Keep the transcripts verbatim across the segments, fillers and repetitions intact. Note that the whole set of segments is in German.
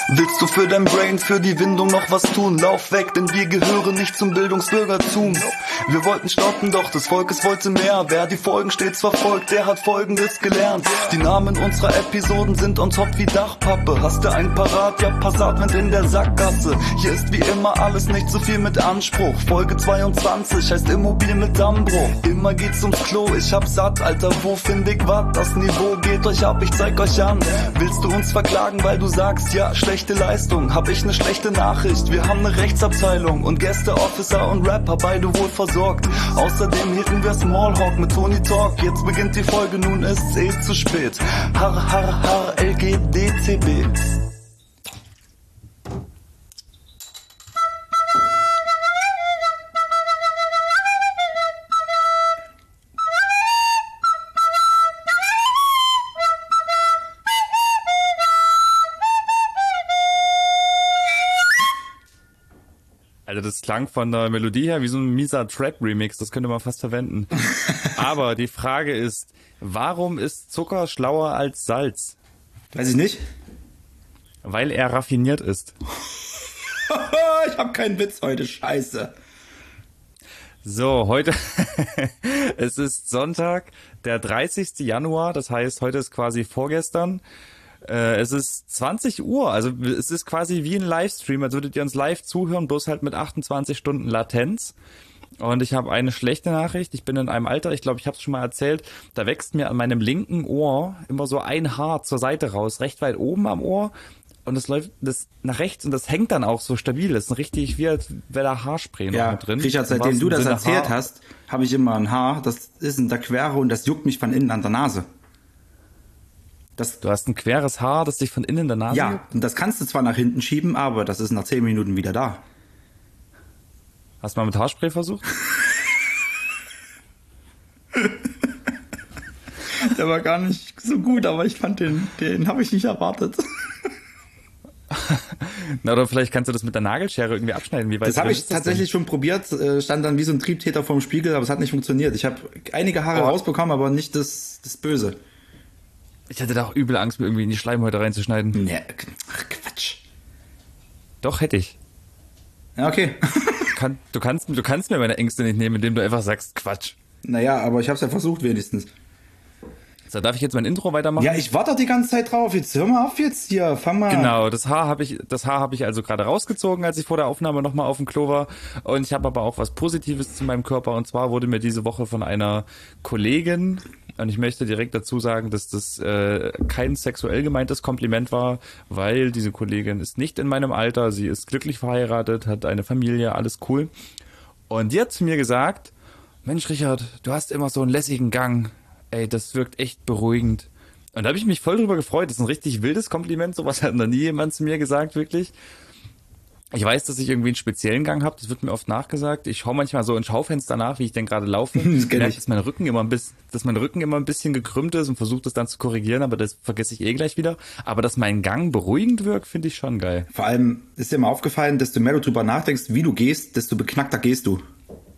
Willst du für dein Brain, für die Windung noch was tun? Lauf weg, denn wir gehören nicht zum Bildungsbürgertum. Wir wollten stoppen, doch des Volkes wollte mehr. Wer die Folgen stets verfolgt, der hat Folgendes gelernt. Die Namen unserer Episoden sind on top wie Dachpappe. Hast du ein parat? Ja, Passatwind in der Sackgasse. Hier ist wie immer alles nicht so viel mit Anspruch. Folge zweiundzwanzig heißt Immobil mit Dammbruch. Immer geht's ums Klo, ich hab satt, Alter, wo find ich wat? Das Niveau geht euch ab, ich zeig euch an. Willst du uns verklagen, weil du sagst, ja, schlechte Leistung? Hab ich ne schlechte Nachricht, wir haben ne Rechtsabteilung und Gäste, Officer und Rapper, beide wohl versorgt. Außerdem hitten wir Smallhawk mit Tony Talk. Jetzt beginnt die Folge, nun ist's eh zu spät. Har, har, har, L G B T B. Also das klang von der Melodie her wie so ein mieser Trap-Remix, das könnte man fast verwenden. Aber die Frage ist, warum ist Zucker schlauer als Salz? Weiß ich nicht. Weil er raffiniert ist. Ich habe keinen Witz heute, scheiße. So, heute, es ist Sonntag, der dreißigsten Januar, das heißt, heute ist quasi vorgestern. Es ist zwanzig Uhr, also es ist quasi wie ein Livestream, als würdet ihr uns live zuhören, bloß halt mit achtundzwanzig Stunden Latenz. Und ich habe eine schlechte Nachricht, ich bin in einem Alter, ich glaube, ich habe es schon mal erzählt, da wächst mir an meinem linken Ohr immer so ein Haar zur Seite raus, recht weit oben am Ohr. Und es läuft das nach rechts und das hängt dann auch so stabil. Das ist richtig wie, als wäre da Haarspray noch ja, mit drin. Richard, seitdem du das Sinne erzählt Haar. hast, habe ich immer ein Haar, das ist in der Quere und das juckt mich von innen an der Nase. Das, du hast ein queres Haar, das dich von innen in der Nase Ja, juckt? Und das kannst du zwar nach hinten schieben, aber das ist nach zehn Minuten wieder da. Hast du mal mit Haarspray versucht? Der war gar nicht so gut, aber ich fand den, den habe ich nicht erwartet. Na, oder vielleicht kannst du das mit der Nagelschere irgendwie abschneiden. Wie weit das habe ich tatsächlich denn? schon probiert, stand dann wie so ein Triebtäter vorm Spiegel, aber es hat nicht funktioniert. Ich habe einige Haare oh. rausbekommen, aber nicht das, das Böse. Ich hatte da auch übel Angst, mir irgendwie in die Schleimhäute reinzuschneiden. Nee, ach Quatsch. Doch, hätte ich. Ja, okay. Kann, du, kannst, du kannst mir meine Ängste nicht nehmen, indem du einfach sagst, Quatsch. Naja, aber ich habe es ja versucht wenigstens. So, darf ich jetzt mein Intro weitermachen? Ja, ich warte die ganze Zeit drauf. Jetzt hör mal auf jetzt hier, fang mal. Genau, das Haar habe ich, das Haar habe ich also gerade rausgezogen, als ich vor der Aufnahme nochmal auf dem Klo war. Und ich habe aber auch was Positives zu meinem Körper. Und zwar wurde mir diese Woche von einer Kollegin, und ich möchte direkt dazu sagen, dass das äh, kein sexuell gemeintes Kompliment war, weil diese Kollegin ist nicht in meinem Alter, sie ist glücklich verheiratet, hat eine Familie, alles cool. Und die hat zu mir gesagt, Mensch Richard, du hast immer so einen lässigen Gang. Ey, das wirkt echt beruhigend. Und da habe ich mich voll drüber gefreut. Das ist ein richtig wildes Kompliment. Sowas hat noch nie jemand zu mir gesagt, wirklich. Ich weiß, dass ich irgendwie einen speziellen Gang habe. Das wird mir oft nachgesagt. Ich schaue manchmal so ins Schaufenster nach, wie ich denn gerade laufe. Ich merke, dass mein Rücken immer ein bisschen, dass mein Rücken immer ein bisschen gekrümmt ist und versuche das dann zu korrigieren, aber das vergesse ich eh gleich wieder. Aber dass mein Gang beruhigend wirkt, finde ich schon geil. Vor allem ist dir mal aufgefallen, desto mehr du drüber nachdenkst, wie du gehst, desto beknackter gehst du.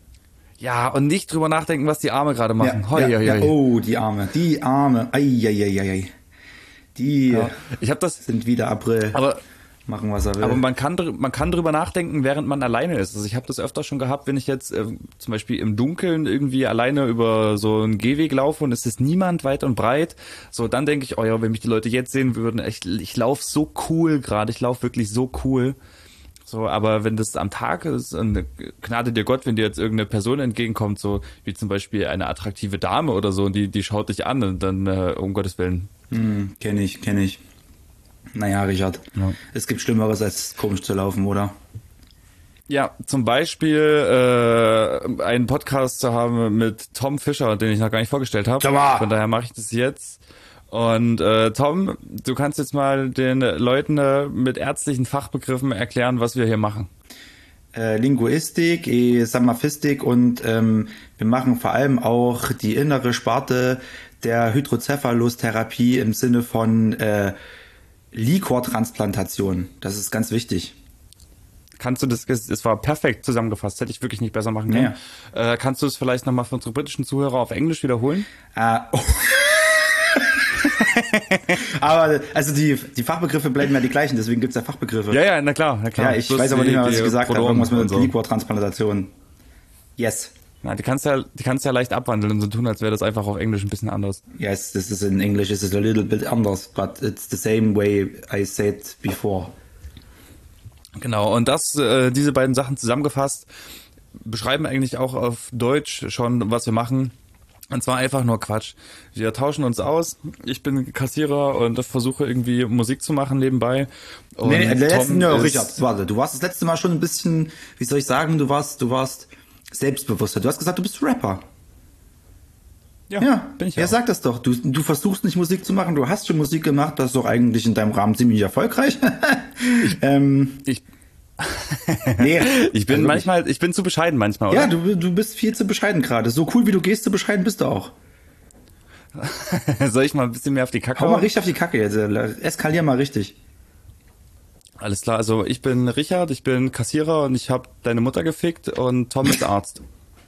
Ja, und nicht drüber nachdenken, was die Arme gerade machen. Ja, hoi, ja, hoi, ja. hoi. Oh, die Arme, die Arme. Eieieiei. Die ja. Ich hab das, sind wieder April. Aber, machen, was er will. Aber man kann, man kann drüber nachdenken, während man alleine ist. Also ich habe das öfter schon gehabt, wenn ich jetzt äh, zum Beispiel im Dunkeln irgendwie alleine über so einen Gehweg laufe und es ist niemand weit und breit. So, dann denke ich, oh ja, wenn mich die Leute jetzt sehen würden, ich, ich laufe so cool gerade. Ich laufe wirklich so cool. So, aber wenn das am Tag ist, und Gnade dir Gott, wenn dir jetzt irgendeine Person entgegenkommt, so wie zum Beispiel eine attraktive Dame oder so, und die, die schaut dich an und dann, äh, um Gottes Willen. Hm, kenn ich, kenn ich. Naja, Richard, ja. Es gibt Schlimmeres, als komisch zu laufen, oder? Ja, zum Beispiel äh, einen Podcast zu haben mit Tom Fischer, den ich noch gar nicht vorgestellt habe. Von daher mache ich das jetzt. Und äh, Tom, du kannst jetzt mal den Leuten äh, mit ärztlichen Fachbegriffen erklären, was wir hier machen. Äh, Linguistik, eh, Samaphistik und ähm, wir machen vor allem auch die innere Sparte der Hydrocephalus-Therapie im Sinne von äh, Liquortransplantation. Das ist ganz wichtig. Kannst du das, es war perfekt zusammengefasst, hätte ich wirklich nicht besser machen können. Ja. Äh, kannst du es vielleicht nochmal für unsere britischen Zuhörer auf Englisch wiederholen? Uh, oh. Aber also die, die Fachbegriffe bleiben ja die gleichen, deswegen gibt's ja Fachbegriffe. Ja, ja, na klar, na klar. Ja, ich Bloß weiß aber die- nicht mehr, was die ich gesagt habe. Pronomen Irgendwas mit und so. Liquortransplantation. Yes. Na, die kannst ja, die kannst ja leicht abwandeln und so tun, als wäre das einfach auf Englisch ein bisschen anders. Yes, this is in English, this is a little bit anders, but it's the same way I said before. Genau, und das, äh, diese beiden Sachen zusammengefasst, beschreiben eigentlich auch auf Deutsch schon, was wir machen. Und zwar einfach nur Quatsch. Wir tauschen uns aus. Ich bin Kassierer und versuche irgendwie Musik zu machen nebenbei. Und Nee, nee, der letzte, Tom ja, ist- Richard, warte, du warst das letzte Mal schon ein bisschen, wie soll ich sagen, du warst, du warst selbstbewusster. Du hast gesagt, du bist Rapper. Ja, Ja, bin ich ja, auch. sag das doch. Du, du versuchst nicht Musik zu machen, du hast schon Musik gemacht, das ist doch eigentlich in deinem Rahmen ziemlich erfolgreich. ähm, Ich, nee, ich bin also manchmal, ich bin zu bescheiden manchmal, oder? Ja, du, du bist viel zu bescheiden gerade. So cool wie du gehst, so bescheiden bist du auch. Soll ich mal ein bisschen mehr auf die Kacke Hau mal hauen? richtig auf die Kacke jetzt. äh, Eskalier mal richtig. Alles klar, also ich bin Richard, ich bin Kassierer und ich habe deine Mutter gefickt und Tom ist Arzt.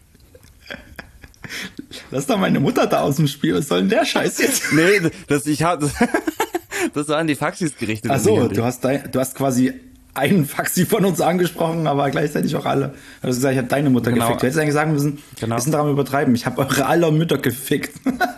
Lass doch meine Mutter da aus dem Spiel. Was soll denn der Scheiß jetzt? Nee, das ich habe das war an die Faxis gerichtet. Ach so, nicht an dich. du hast, dein, du hast quasi einen Faxi von uns angesprochen, aber gleichzeitig auch alle. Du hast gesagt, ich habe deine Mutter Genau. gefickt. Du hättest eigentlich sagen müssen, Genau. wir sind daran übertreiben. Ich habe eure aller Mütter gefickt.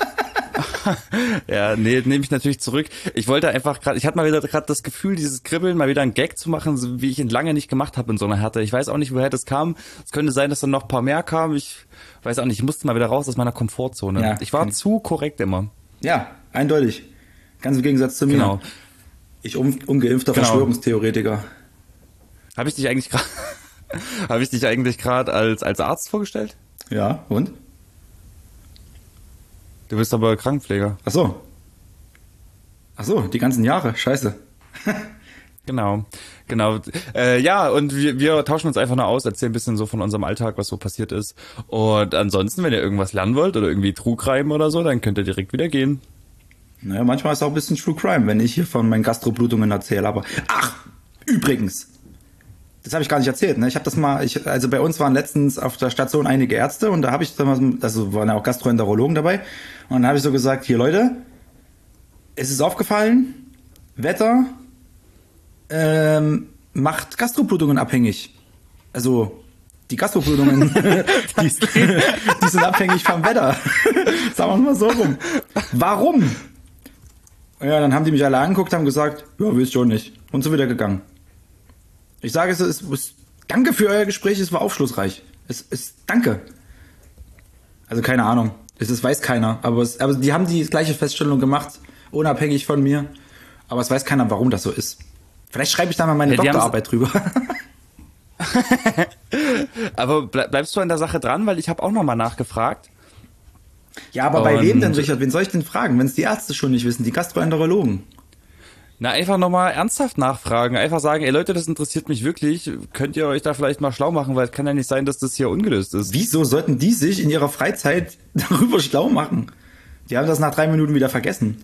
Ja, nee, nehme ich natürlich zurück. Ich wollte einfach gerade, ich hatte mal wieder gerade das Gefühl, dieses Kribbeln, mal wieder einen Gag zu machen, so wie ich ihn lange nicht gemacht habe in so einer Härte. Ich weiß auch nicht, woher das kam. Es könnte sein, dass dann noch ein paar mehr kamen. Ich weiß auch nicht, ich musste mal wieder raus aus meiner Komfortzone. Ja, ich war kann- zu korrekt immer. Ja, eindeutig. Ganz im Gegensatz zu mir. Genau. Ich un ungeimpfter Genau. Verschwörungstheoretiker. Habe ich dich eigentlich gerade habe ich dich eigentlich gerade als als Arzt vorgestellt? Ja, und? Du bist aber Krankenpfleger. Ach so. Ach so, die ganzen Jahre. Scheiße. Genau, genau. Äh, ja, und wir, wir tauschen uns einfach nur aus, erzählen ein bisschen so von unserem Alltag, was so passiert ist. Und ansonsten, wenn ihr irgendwas lernen wollt oder irgendwie True Crime oder so, dann könnt ihr direkt wieder gehen. Naja, manchmal ist es auch ein bisschen True Crime, wenn ich hier von meinen Gastroblutungen erzähle. Aber ach, übrigens, das habe ich gar nicht erzählt. Ne? Ich habe das mal, ich, also bei uns waren letztens auf der Station einige Ärzte und da habe ich dann mal, also waren ja auch Gastroenterologen dabei. Und dann habe ich so gesagt, hier Leute, es ist aufgefallen, Wetter ähm, macht Gastroblutungen abhängig. Also die Gastroblutungen, die, die sind abhängig vom Wetter. Sagen wir mal so rum. Warum? Ja, dann haben die mich alle angeguckt, haben gesagt, ja, wisst schon nicht. Und so wieder gegangen. Ich sage es, es ist, danke für euer Gespräch, es war aufschlussreich. Es ist, danke. Also keine Ahnung. Es ist, weiß keiner. Aber, es, aber die haben die gleiche Feststellung gemacht, unabhängig von mir. Aber es weiß keiner, warum das so ist. Vielleicht schreibe ich da mal meine Ja, die Doktorarbeit drüber. Aber ble bleibst du an der Sache dran, weil ich habe auch nochmal nachgefragt. Ja, aber bei Und- wem denn, Richard? Wen soll ich denn fragen, wenn es die Ärzte schon nicht wissen, die Gastroenterologen? Na, einfach nochmal ernsthaft nachfragen. Einfach sagen, ey Leute, das interessiert mich wirklich. Könnt ihr euch da vielleicht mal schlau machen, weil es kann ja nicht sein, dass das hier ungelöst ist. Wieso sollten die sich in ihrer Freizeit darüber schlau machen? Die haben das nach drei Minuten wieder vergessen.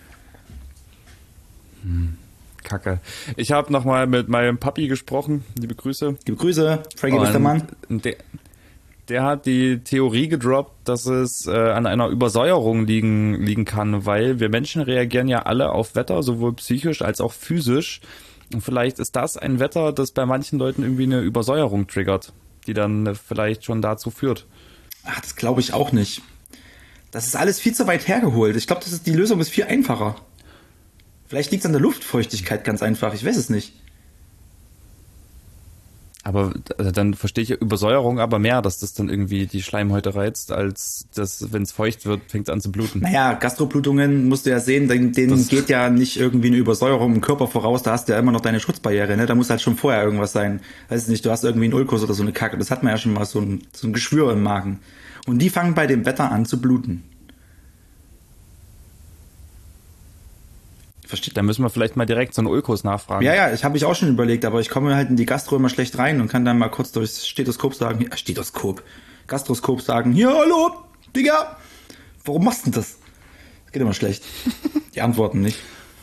Kacke. Ich habe nochmal mit meinem Papi gesprochen. Liebe Grüße. Liebe Grüße, Frankie Westermann. Und Der, der hat die Theorie gedroppt, dass es äh, an einer Übersäuerung liegen, liegen kann, weil wir Menschen reagieren ja alle auf Wetter, sowohl psychisch als auch physisch. Und vielleicht ist das ein Wetter, das bei manchen Leuten irgendwie eine Übersäuerung triggert, die dann äh, vielleicht schon dazu führt. Ach, das glaube ich auch nicht. Das ist alles viel zu weit hergeholt. Ich glaube, das ist, die Lösung ist viel einfacher. Vielleicht liegt es an der Luftfeuchtigkeit ganz einfach. Ich weiß es nicht. Aber äh, dann verstehe ich Übersäuerung aber mehr, dass das dann irgendwie die Schleimhäute reizt, als dass, wenn es feucht wird, fängt es an zu bluten. Naja, Gastroblutungen musst du ja sehen, denen, denen Das- geht ja nicht irgendwie eine Übersäuerung im Körper voraus. Da hast du ja immer noch deine Schutzbarriere. Ne? Da muss halt schon vorher irgendwas sein. Weiß nicht, du hast irgendwie einen Ulkus oder so eine Kacke. Das hat man ja schon mal, so ein, so ein Geschwür im Magen. Und die fangen bei dem Wetter an zu bluten. Versteht? Da müssen wir vielleicht mal direkt so einen Ulkus nachfragen. Ja, ja, ich habe ich auch schon überlegt, aber ich komme halt in die Gastro immer schlecht rein und kann dann mal kurz durchs Stethoskop sagen, hier, Stethoskop, Gastroskop sagen, hier, hallo, Digga, warum machst du denn das? Das geht immer schlecht. Die antworten nicht.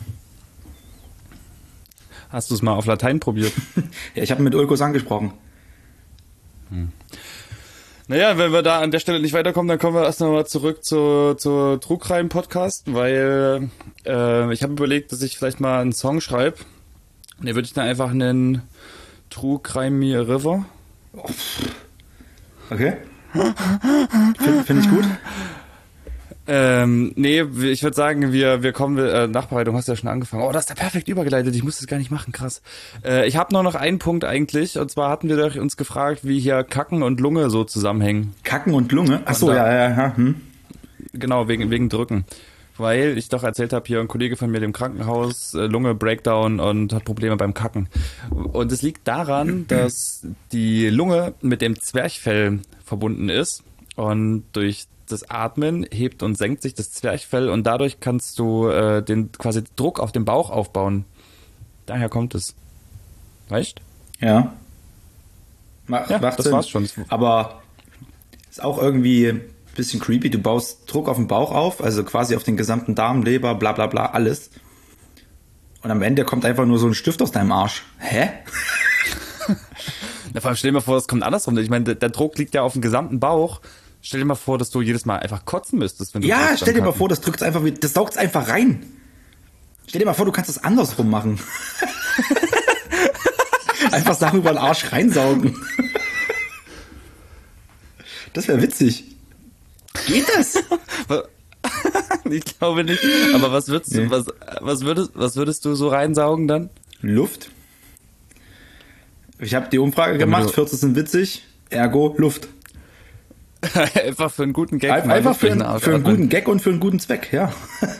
Hast du es mal auf Latein probiert? Ja, ich habe mit Ulkus angesprochen. Naja, wenn wir da an der Stelle nicht weiterkommen, dann kommen wir erst nochmal zurück zu, zu True Crime Podcast, weil äh, ich habe überlegt, dass ich vielleicht mal einen Song schreibe. Den würde ich dann einfach nennen True Crime Me a River. Okay. Finde find ich gut. Ähm, nee, ich würde sagen, wir wir kommen, äh, Nachbereitung hast du ja schon angefangen. Oh, das ist ja perfekt übergeleitet, ich muss das gar nicht machen, krass. Äh, ich habe nur noch einen Punkt eigentlich, und zwar hatten wir doch uns gefragt, wie hier Kacken und Lunge so zusammenhängen. Kacken und Lunge? Achso, ja, ja, ja. Hm. Genau, wegen wegen Drücken. Weil ich doch erzählt habe, hier ein Kollege von mir im Krankenhaus, äh, Lunge, Breakdown und hat Probleme beim Kacken. Und es liegt daran, dass die Lunge mit dem Zwerchfell verbunden ist und durch das Atmen hebt und senkt sich das Zwerchfell und dadurch kannst du äh, den quasi Druck auf den Bauch aufbauen. Daher kommt es. Weißt? Ja. Macht, Ja, macht das Sinn. war's schon. Aber ist auch irgendwie ein bisschen creepy. Du baust Druck auf den Bauch auf, also quasi auf den gesamten Darm, Leber, bla bla bla, alles. Und am Ende kommt einfach nur so ein Stift aus deinem Arsch. Hä? Na, vor allem stell dir mal vor, es kommt andersrum. Ich meine, der, der Druck liegt ja auf dem gesamten Bauch. Stell dir mal vor, dass du jedes Mal einfach kotzen müsstest, wenn du Ja, drückst stell dir beim mal Kacken. vor, das drückt einfach, wie- das saugt einfach rein. Stell dir mal vor, du kannst das andersrum machen. Einfach Sachen über den Arsch reinsaugen. Das wäre witzig. Geht das? Ich glaube nicht. Aber was würdest Nee. du, was, was würdest, was würdest du so reinsaugen dann? Luft. Ich habe die Umfrage Damit gemacht, du- vierzig sind witzig, ergo Luft. Einfach für einen guten Gag. Ein- mal Einfach Luft für, durch den einen- Arsch für einen atmen. guten Gag und für einen guten Zweck, ja.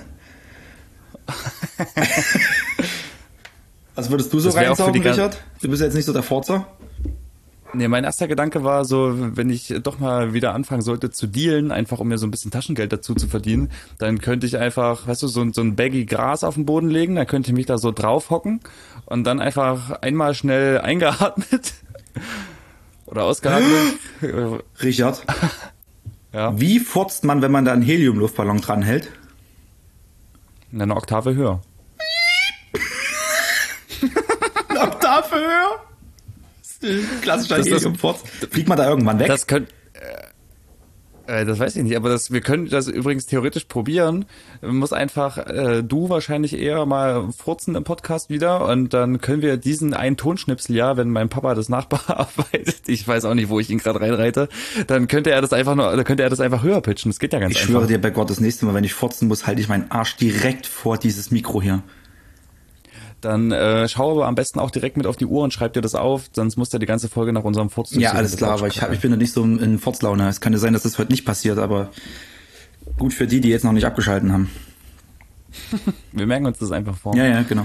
Was würdest du so Das wär auch für reinsaugen, die gan- Richard? Du bist ja jetzt nicht so der Forzer. Nee, mein erster Gedanke war so, wenn ich doch mal wieder anfangen sollte zu dealen, einfach um mir so ein bisschen Taschengeld dazu zu verdienen, dann könnte ich einfach, weißt du, so, ein- so ein Baggy Gras auf den Boden legen, dann könnte ich mich da so drauf hocken und dann einfach einmal schnell eingeatmet oder ausgeatmet. Richard, Ja, wie furzt man, wenn man da einen Heliumluftballon dranhält? eine Oktave höher. Eine Oktave höher? Klassischer Das ist- Heliumfurz. Fliegt man da irgendwann weg? Das könnte, äh, äh, das weiß ich nicht, aber das, wir können das übrigens theoretisch probieren. Man muss einfach, äh, du wahrscheinlich eher mal furzen im Podcast wieder und dann können wir diesen einen Tonschnipsel, ja, wenn mein Papa das nachbearbeitet, ich weiß auch nicht, wo ich ihn gerade reinreite, dann könnte er das einfach nur, dann könnte er das einfach höher pitchen. Das geht ja ganz Ich einfach. schwöre dir bei Gott, das nächste Mal, wenn ich furzen muss, halte ich meinen Arsch direkt vor dieses Mikro hier. Dann äh, schau aber am besten auch direkt mit auf die Uhr und schreib dir das auf, sonst muss der die ganze Folge nach unserem Furz Ja, durchziehen. alles Das klar, ist aber auch ich, hab, kacke. ich bin da nicht so in Furzlaune. Es kann ja sein, dass das heute nicht passiert, aber gut für die, die jetzt noch nicht abgeschalten haben. Wir merken uns das einfach vor. Ja, ja, genau.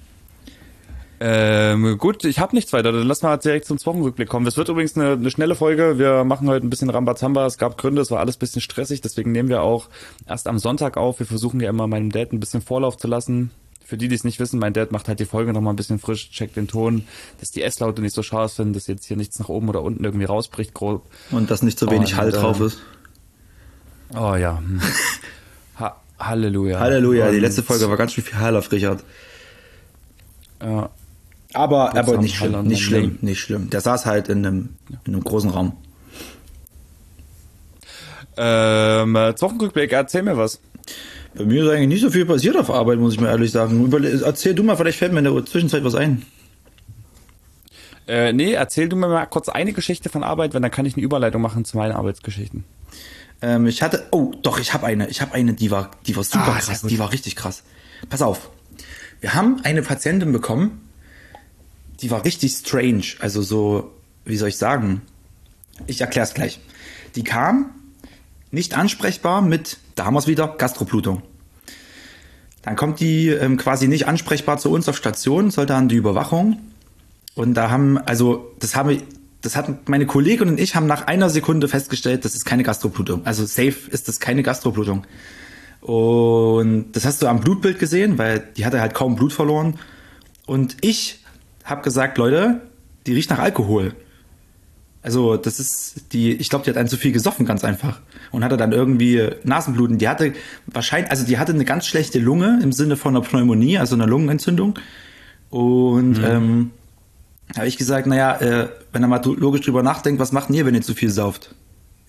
Ähm, gut, ich habe nichts weiter. Dann lass mal direkt zum Wochenrückblick kommen. Es wird übrigens eine, eine schnelle Folge. Wir machen heute ein bisschen Rambazamba. Es gab Gründe, es war alles ein bisschen stressig. Deswegen nehmen wir auch erst am Sonntag auf. Wir versuchen ja immer meinem Dad ein bisschen Vorlauf zu lassen. Für die, die es nicht wissen, mein Dad macht halt die Folge nochmal ein bisschen frisch, checkt den Ton, dass die S-Laute nicht so scharf sind, dass jetzt hier nichts nach oben oder unten irgendwie rausbricht, grob. Und dass nicht so wenig Und, Hall äh, drauf ist. Oh ja. hm. Ha Halleluja. Halleluja, die Und, letzte Folge war ganz schön viel Hall auf Richard. Ja. Aber, aber am nicht Hall schlimm, und nicht am schlimm, Leben. nicht schlimm. Der saß halt in einem, in einem großen Raum. Ähm, äh, Wochenrückblick, erzähl mir was. Bei mir ist eigentlich nicht so viel passiert auf Arbeit, muss ich mal ehrlich sagen. Überle- Erzähl du mal, vielleicht fällt mir in der Zwischenzeit was ein. Äh, nee, erzähl du mir mal kurz eine Geschichte von Arbeit, wenn dann kann ich eine Überleitung machen zu meinen Arbeitsgeschichten. Ähm, ich hatte, oh, doch, ich habe eine. Ich habe eine, die war, die war super Ah, sehr krass. gut. Die war richtig krass. Pass auf. Wir haben eine Patientin bekommen, die war richtig strange. Also so, wie soll ich sagen? Ich erkläre es gleich. Die kam nicht ansprechbar mit, da haben wir es wieder, Gastroplutung. Dann kommt die ähm, quasi nicht ansprechbar zu uns auf Station, sollte an die Überwachung. Und da haben, also das haben wir, das hat meine Kollegin und ich haben nach einer Sekunde festgestellt, das ist keine Gastroplutung. Also safe ist das keine Gastroplutung. Und das hast du am Blutbild gesehen, weil die hatte halt kaum Blut verloren. Und ich habe gesagt, Leute, die riecht nach Alkohol. Also das ist die, ich glaube, die hat einen zu viel gesoffen, ganz einfach. Und hatte dann irgendwie Nasenbluten. Die hatte wahrscheinlich, also die hatte eine ganz schlechte Lunge im Sinne von einer Pneumonie, also einer Lungenentzündung. Und mhm. ähm, habe ich gesagt, naja, äh, wenn er mal logisch drüber nachdenkt, was macht denn ihr, wenn ihr zu viel sauft?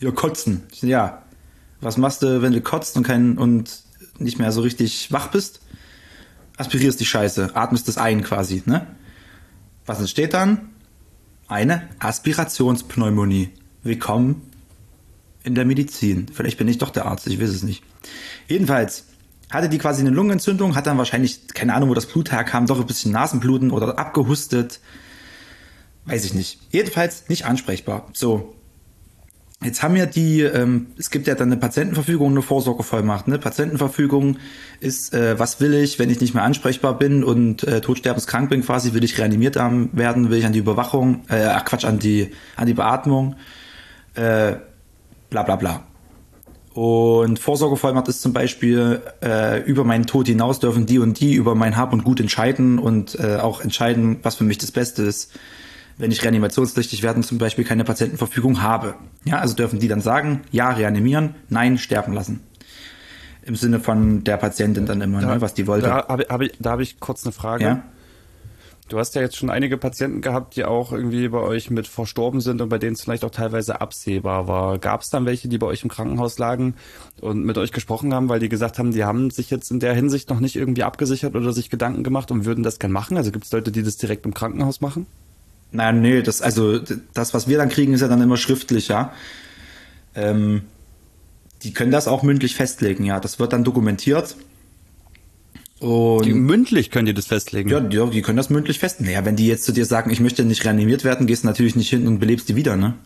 Ja, kotzen. Ich so, ja, was machst du, wenn du kotzt und kein und nicht mehr so richtig wach bist? Aspirierst die Scheiße, atmest es ein quasi, ne? Was entsteht dann? Eine Aspirationspneumonie. Willkommen in der Medizin. Vielleicht bin ich doch der Arzt, ich weiß es nicht. Jedenfalls hatte die quasi eine Lungenentzündung, hat dann wahrscheinlich, keine Ahnung, wo das Blut herkam, doch ein bisschen Nasenbluten oder abgehustet. Weiß ich nicht. Jedenfalls nicht ansprechbar. So. Jetzt haben wir die, ähm, es gibt ja dann eine Patientenverfügung und eine Vorsorgevollmacht. Ne? Patientenverfügung ist, äh, was will ich, wenn ich nicht mehr ansprechbar bin und äh, todsterbenskrank bin quasi, will ich reanimiert werden, will ich an die Überwachung, äh, ach Quatsch, an die, an die Beatmung, äh, bla bla bla. Und Vorsorgevollmacht ist zum Beispiel, äh, über meinen Tod hinaus dürfen die und die über mein Hab und Gut entscheiden und äh, auch entscheiden, was für mich das Beste ist, wenn ich reanimationspflichtig werde und zum Beispiel keine Patientenverfügung habe. Ja, also dürfen die dann sagen, ja, reanimieren, nein, sterben lassen. Im Sinne von der Patientin dann immer, da, ne, was die wollte. Da habe hab ich, da hab ich kurz eine Frage. Ja? Du hast ja jetzt schon einige Patienten gehabt, die auch irgendwie bei euch mit verstorben sind und bei denen es vielleicht auch teilweise absehbar war. Gab es dann welche, die bei euch im Krankenhaus lagen und mit euch gesprochen haben, weil die gesagt haben, die haben sich jetzt in der Hinsicht noch nicht irgendwie abgesichert oder sich Gedanken gemacht und würden das gern machen? Also gibt es Leute, die das direkt im Krankenhaus machen? Naja, nee, das, also, das, was wir dann kriegen, ist ja dann immer schriftlich, ja. Ähm, die können das auch mündlich festlegen, ja. Das wird dann dokumentiert. Und die, mündlich können die das festlegen? Ja, die, die können das mündlich festlegen. Naja, wenn die jetzt zu dir sagen, ich möchte nicht reanimiert werden, gehst du natürlich nicht hin und belebst die wieder, ne?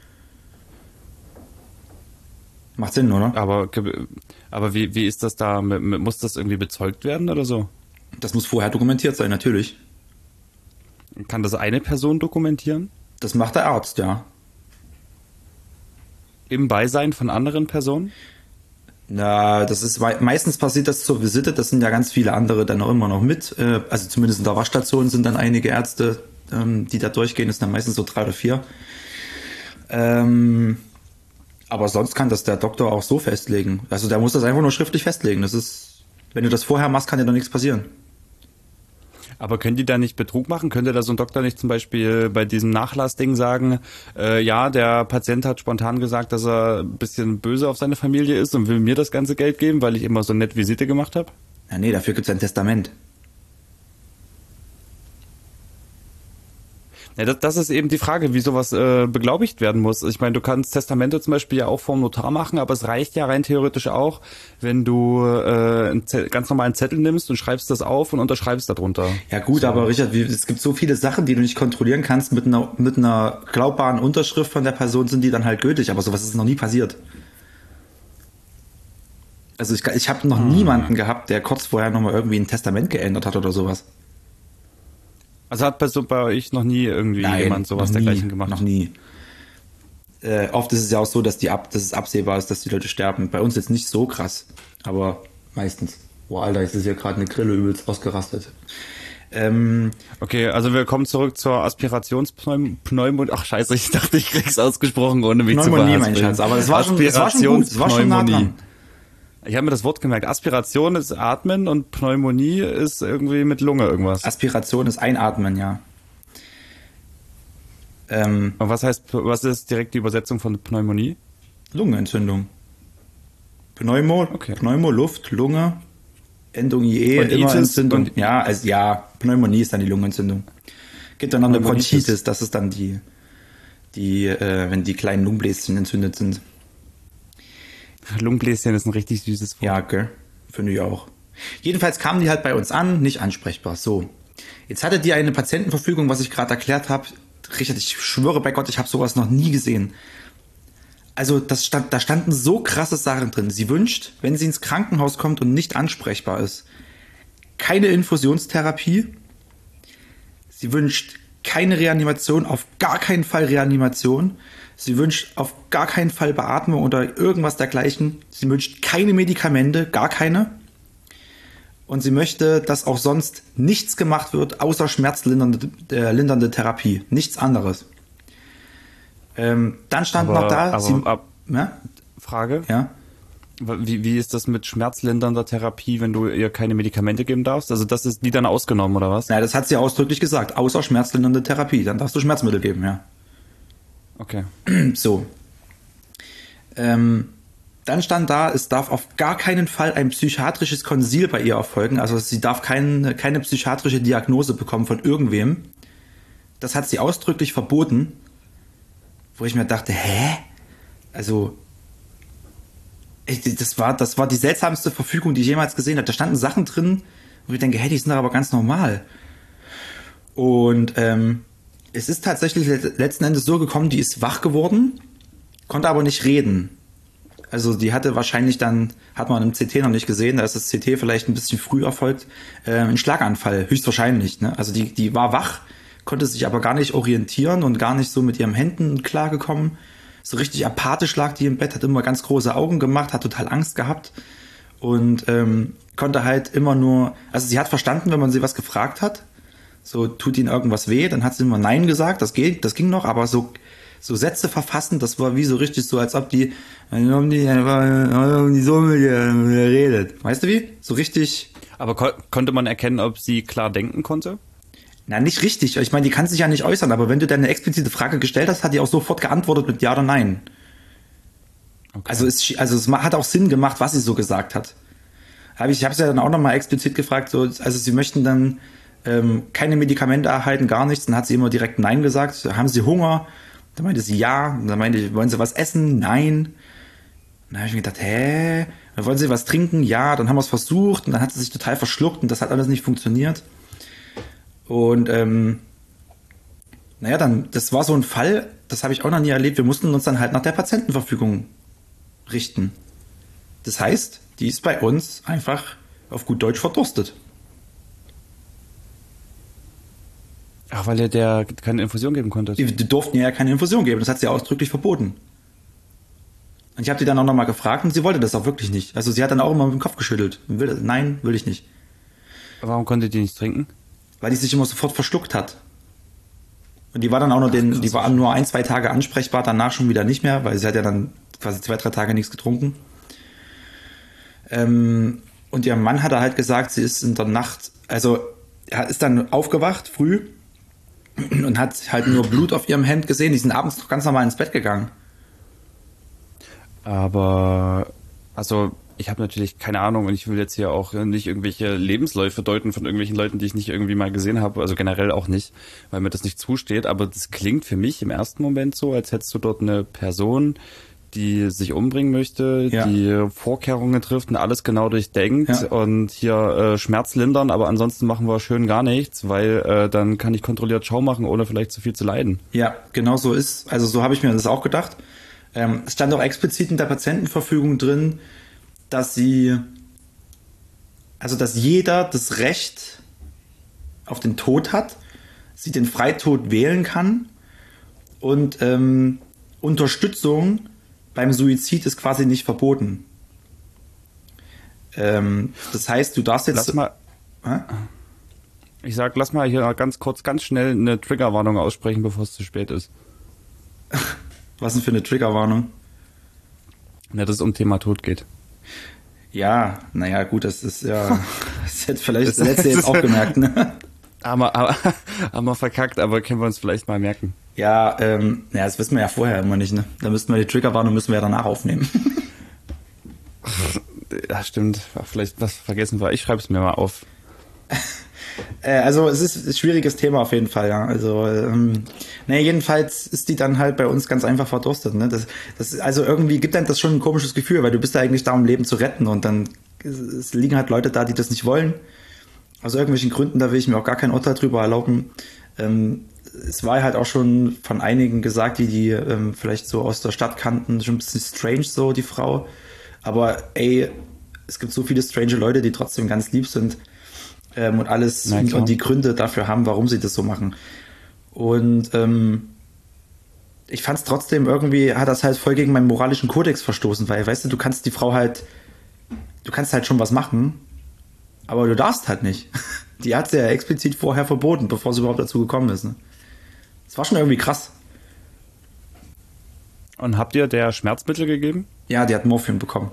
Macht Sinn, oder? Aber, aber wie, wie ist das da? Muss das irgendwie bezeugt werden oder so? Das muss vorher dokumentiert sein, natürlich. Kann das eine Person dokumentieren? Das macht der Arzt, ja. Im Beisein von anderen Personen? Na, das ist meistens passiert das zur Visite, das sind ja ganz viele andere dann auch immer noch mit. Also zumindest in der Wachstation sind dann einige Ärzte, die da durchgehen, das sind dann meistens so drei oder vier. Aber sonst kann das der Doktor auch so festlegen. Also der muss das einfach nur schriftlich festlegen. Das ist, wenn du das vorher machst, kann dir doch nichts passieren. Aber können die da nicht Betrug machen? Könnte da so ein Doktor nicht zum Beispiel bei diesem Nachlassding sagen, äh, ja, der Patient hat spontan gesagt, dass er ein bisschen böse auf seine Familie ist und will mir das ganze Geld geben, weil ich immer so nett Visite gemacht habe? Ja, nee, dafür gibt's ein Testament. Ja, das, das ist eben die Frage, wie sowas äh, beglaubigt werden muss. Ich meine, du kannst Testamente zum Beispiel ja auch vom Notar machen, aber es reicht ja rein theoretisch auch, wenn du äh, einen Zettel, ganz normalen Zettel nimmst und schreibst das auf und unterschreibst darunter. Ja gut, so. Aber Richard, wie, es gibt so viele Sachen, die du nicht kontrollieren kannst. Mit einer, mit einer glaubbaren Unterschrift von der Person sind die dann halt gültig, aber sowas ist noch nie passiert. Also ich, ich habe noch hm. niemanden gehabt, der kurz vorher nochmal irgendwie ein Testament geändert hat oder sowas. Also hat bei, so bei euch noch nie irgendwie Nein, jemand sowas noch nie, dergleichen gemacht? Noch nie. Äh, oft ist es ja auch so, dass, die ab, dass es absehbar ist, dass die Leute sterben. Bei uns jetzt nicht so krass, aber meistens. Boah, Alter, jetzt ist hier gerade eine Grille übelst ausgerastet. Ähm, okay, also wir kommen zurück zur Aspirationspneumonie. Ach scheiße, ich dachte, ich krieg's ausgesprochen, ohne mich zu Pneumonie, mein Schatz, aber es war schon, es war schon gut, es war schon nah dran. Ich habe mir das Wort gemerkt. Aspiration ist Atmen und Pneumonie ist irgendwie mit Lunge irgendwas. Aspiration ist Einatmen, ja. Ähm, und was heißt, was ist direkt die Übersetzung von Pneumonie? Lungenentzündung. Pneumo, okay. Pneumo, Luft, Lunge, Endung I E, und immer Itis Entzündung. Ja, also ja, Pneumonie ist dann die Lungenentzündung. Gibt dann noch eine Bronchitis, das ist dann die, die, äh, wenn die kleinen Lungenbläschen entzündet sind. Lungenbläschen ist ein richtig süßes Wort. Ja, gell? Finde ich auch. Jedenfalls kamen die halt bei uns an, nicht ansprechbar. So, jetzt hatte die eine Patientenverfügung, was ich gerade erklärt habe. Richard, ich schwöre bei Gott, ich habe sowas noch nie gesehen. Also das stand, da standen so krasse Sachen drin. Sie wünscht, wenn sie ins Krankenhaus kommt und nicht ansprechbar ist, keine Infusionstherapie. Sie wünscht keine Reanimation, auf gar keinen Fall Reanimation. Sie wünscht auf gar keinen Fall Beatmung oder irgendwas dergleichen. Sie wünscht keine Medikamente, gar keine. Und sie möchte, dass auch sonst nichts gemacht wird, außer schmerzlindernde äh, lindernde Therapie. Nichts anderes. Ähm, dann stand aber, noch da... Aber, sie, ab, ja? Frage? Ja? Wie, wie ist das mit schmerzlindernder Therapie, wenn du ihr keine Medikamente geben darfst? Also das ist die dann ausgenommen, oder was? Ja, das hat sie ausdrücklich gesagt. Außer schmerzlindernde Therapie. Dann darfst du Schmerzmittel geben, ja. Okay. So. Ähm, dann stand da, es darf auf gar keinen Fall ein psychiatrisches Konsil bei ihr erfolgen. Also sie darf kein, keine psychiatrische Diagnose bekommen von irgendwem. Das hat sie ausdrücklich verboten. Wo ich mir dachte, hä? Also, das war, das war die seltsamste Verfügung, die ich jemals gesehen habe. Da standen Sachen drin, wo ich denke, hey, die sind doch aber ganz normal. Und ähm, es ist tatsächlich letzten Endes so gekommen, die ist wach geworden, konnte aber nicht reden. Also die hatte wahrscheinlich dann, hat man im C T noch nicht gesehen, da ist das C T vielleicht ein bisschen früh erfolgt, äh, ein Schlaganfall, höchstwahrscheinlich. Ne? Also die, die war wach, konnte sich aber gar nicht orientieren und gar nicht so mit ihren Händen klargekommen. So richtig apathisch lag die im Bett, hat immer ganz große Augen gemacht, hat total Angst gehabt und ähm, konnte halt immer nur, also sie hat verstanden, wenn man sie was gefragt hat, so tut ihnen irgendwas weh, dann hat sie immer Nein gesagt, das geht, das ging noch, aber so so Sätze verfassen, das war wie so richtig so, als ob die, um die, um die so mit ihr redet. Weißt du wie? So richtig. Aber ko- konnte man erkennen, ob sie klar denken konnte? Na, nicht richtig. Ich meine, die kann sich ja nicht äußern, aber wenn du dann eine explizite Frage gestellt hast, hat die auch sofort geantwortet mit Ja oder Nein. Okay. Also es, also es hat auch Sinn gemacht, was sie so gesagt hat. Hab ich ich habe es ja dann auch nochmal explizit gefragt, so, also sie möchten dann ähm, keine Medikamente erhalten, gar nichts. Dann hat sie immer direkt Nein gesagt. Haben sie Hunger? Dann meinte sie ja. Dann meinte ich, wollen Sie was essen? Nein. Dann habe ich mir gedacht, hä? Wollen Sie was trinken? Ja. Dann haben wir es versucht und dann hat sie sich total verschluckt und das hat alles nicht funktioniert. Und ähm, naja, dann, das war so ein Fall, das habe ich auch noch nie erlebt. Wir mussten uns dann halt nach der Patientenverfügung richten. Das heißt, die ist bei uns einfach auf gut Deutsch verdurstet. Ach, weil ihr der keine Infusion geben konnte. Die, die durften ja keine Infusion geben, das hat sie ausdrücklich verboten. Und ich habe die dann auch nochmal gefragt und sie wollte das auch wirklich nicht. Also sie hat dann auch immer mit dem Kopf geschüttelt. Will, nein, will ich nicht. Warum konnte die nicht trinken? Weil die sich immer sofort verschluckt hat. Und die war dann auch nur, Ach, den, die war nur ein, zwei Tage ansprechbar, danach schon wieder nicht mehr, weil sie hat ja dann quasi zwei, drei Tage nichts getrunken. Ähm, und ihr Mann hat halt gesagt, sie ist in der Nacht, also er ist dann aufgewacht früh und hat halt nur Blut auf ihrem Hemd gesehen. Die sind abends noch ganz normal ins Bett gegangen. Aber, also, ich habe natürlich keine Ahnung und ich will jetzt hier auch nicht irgendwelche Lebensläufe deuten von irgendwelchen Leuten, die ich nicht irgendwie mal gesehen habe. Also generell auch nicht, weil mir das nicht zusteht. Aber das klingt für mich im ersten Moment so, als hättest du dort eine Person, die sich umbringen möchte, ja. die Vorkehrungen trifft und alles genau durchdenkt ja. und hier äh, Schmerz lindern, aber ansonsten machen wir schön gar nichts, weil äh, dann kann ich kontrolliert Schau machen, ohne vielleicht zu viel zu leiden. Ja, genau so ist, also so habe ich mir das auch gedacht. Ähm, es stand auch explizit in der Patientenverfügung drin, dass sie, also dass jeder das Recht auf den Tod hat, sie den Freitod wählen kann und ähm, Unterstützung beim Suizid ist quasi nicht verboten. Ähm, das heißt, du darfst jetzt... Lass mal, äh? Ich sag, lass mal hier ganz kurz, ganz schnell eine Triggerwarnung aussprechen, bevor es zu spät ist. Was denn für eine Triggerwarnung? Na, dass es um Thema Tod geht. Ja, naja, gut, das ist ja... Das hätte vielleicht das letzte jetzt auch gemerkt, ne? Haben wir, aber, haben wir verkackt, aber können wir uns vielleicht mal merken. Ja, ähm, ja, das wissen wir ja vorher immer nicht, ne? Da müssten wir die Triggerwarnung müssen wir ja danach aufnehmen. Ja, stimmt. Vielleicht was vergessen wir. Ich schreibe es mir mal auf. äh, also es ist ein schwieriges Thema auf jeden Fall, ja. Also, ähm, naja, jedenfalls ist die dann halt bei uns ganz einfach verdurstet, ne? Das, das, also irgendwie gibt einem das schon ein komisches Gefühl, weil du bist ja eigentlich da, um Leben zu retten und dann es liegen halt Leute da, die das nicht wollen. Aus irgendwelchen Gründen, da will ich mir auch gar kein Urteil drüber erlauben. Ähm, es war halt auch schon von einigen gesagt, die die ähm, vielleicht so aus der Stadt kannten, schon ein bisschen strange so, die Frau. Aber ey, es gibt so viele strange Leute, die trotzdem ganz lieb sind ähm, und alles und, und die Gründe dafür haben, warum sie das so machen. Und ähm, ich fand es trotzdem irgendwie, hat das halt voll gegen meinen moralischen Kodex verstoßen, weil, weißt du, du kannst die Frau halt, du kannst halt schon was machen, aber du darfst halt nicht. Die hat sie ja explizit vorher verboten, bevor sie überhaupt dazu gekommen ist. Ne? Das war schon irgendwie krass. Und habt ihr der Schmerzmittel gegeben? Ja, die hat Morphium bekommen.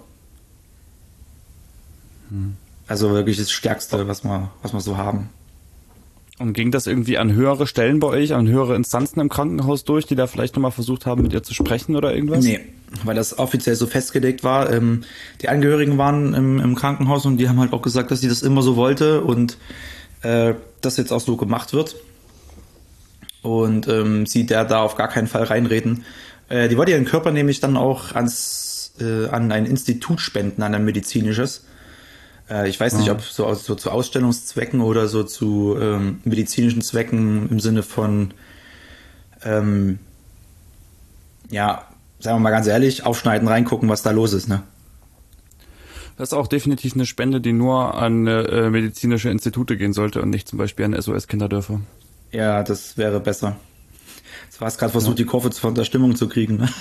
Hm. Also wirklich das Stärkste, was wir, was wir so haben. Und ging das irgendwie an höhere Stellen bei euch, an höhere Instanzen im Krankenhaus durch, die da vielleicht nochmal versucht haben, mit ihr zu sprechen oder irgendwas? Nee, weil das offiziell so festgelegt war. Ähm, die Angehörigen waren im, im Krankenhaus und die haben halt auch gesagt, dass sie das immer so wollte und äh, das jetzt auch so gemacht wird. Und ähm, sie der da auf gar keinen Fall reinreden. Äh, die wollte ihren Körper nämlich dann auch ans, äh, an ein Institut spenden, an ein medizinisches. Äh, ich weiß nicht, ob so, so zu Ausstellungszwecken oder so zu ähm, medizinischen Zwecken im Sinne von, ähm, ja, sagen wir mal ganz ehrlich, aufschneiden, reingucken, was da los ist, ne? Das ist auch definitiv eine Spende, die nur an äh, medizinische Institute gehen sollte und nicht zum Beispiel an S O S-Kinderdörfer. Ja, das wäre besser. Du hast gerade versucht, ja. die Kurve von der Stimmung zu kriegen, ne?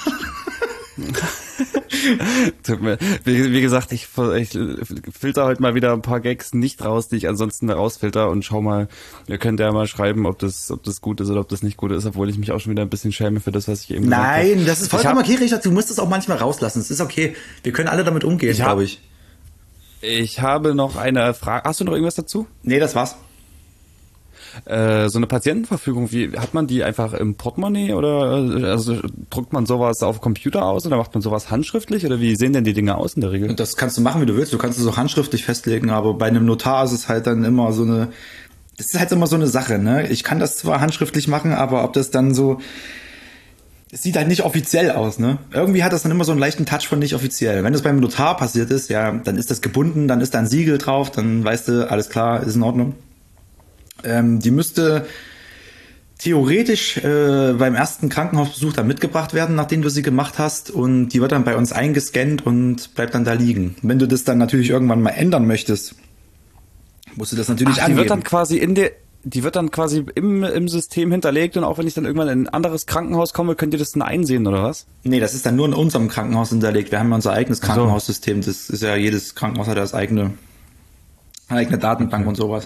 Tut mir, wie, wie gesagt, ich, ich filter heute mal wieder ein paar Gags nicht raus, die ich ansonsten rausfilter und schau mal, ihr könnt ja mal schreiben, ob das, ob das gut ist oder ob das nicht gut ist, obwohl ich mich auch schon wieder ein bisschen schäme für das, was ich eben gesagt habe. Nein, das ist vollkommen okay, Richard, du musst es auch manchmal rauslassen, es ist okay. Wir können alle damit umgehen, glaube ich. Ich habe noch eine Frage, hast du noch irgendwas dazu? Nee, das war's. Äh, so eine Patientenverfügung, wie hat man die einfach im Portemonnaie oder also druckt man sowas auf Computer aus oder macht man sowas handschriftlich oder wie sehen denn die Dinge aus in der Regel? Das kannst du machen, wie du willst. Du kannst es auch handschriftlich festlegen, aber bei einem Notar ist es halt dann immer so eine, das ist halt immer so eine Sache, ne? Ich kann das zwar handschriftlich machen, aber ob das dann so, es sieht halt nicht offiziell aus, ne? Irgendwie hat das dann immer so einen leichten Touch von nicht offiziell. Wenn das beim Notar passiert ist, ja, dann ist das gebunden, dann ist da ein Siegel drauf, dann weißt du, alles klar, ist in Ordnung. Ähm, die müsste theoretisch äh, beim ersten Krankenhausbesuch dann mitgebracht werden, nachdem du sie gemacht hast, und die wird dann bei uns eingescannt und bleibt dann da liegen. Wenn du das dann natürlich irgendwann mal ändern möchtest, musst du das natürlich Ach, die angeben. wird dann quasi in der Die wird dann quasi im, im System hinterlegt und auch wenn ich dann irgendwann in ein anderes Krankenhaus komme, könnt ihr das dann einsehen, oder was? Nee, das ist dann nur in unserem Krankenhaus hinterlegt. Wir haben ja unser eigenes Krankenhaussystem. Das ist ja, jedes Krankenhaus hat das eigene, eigene Datenbank okay. und sowas.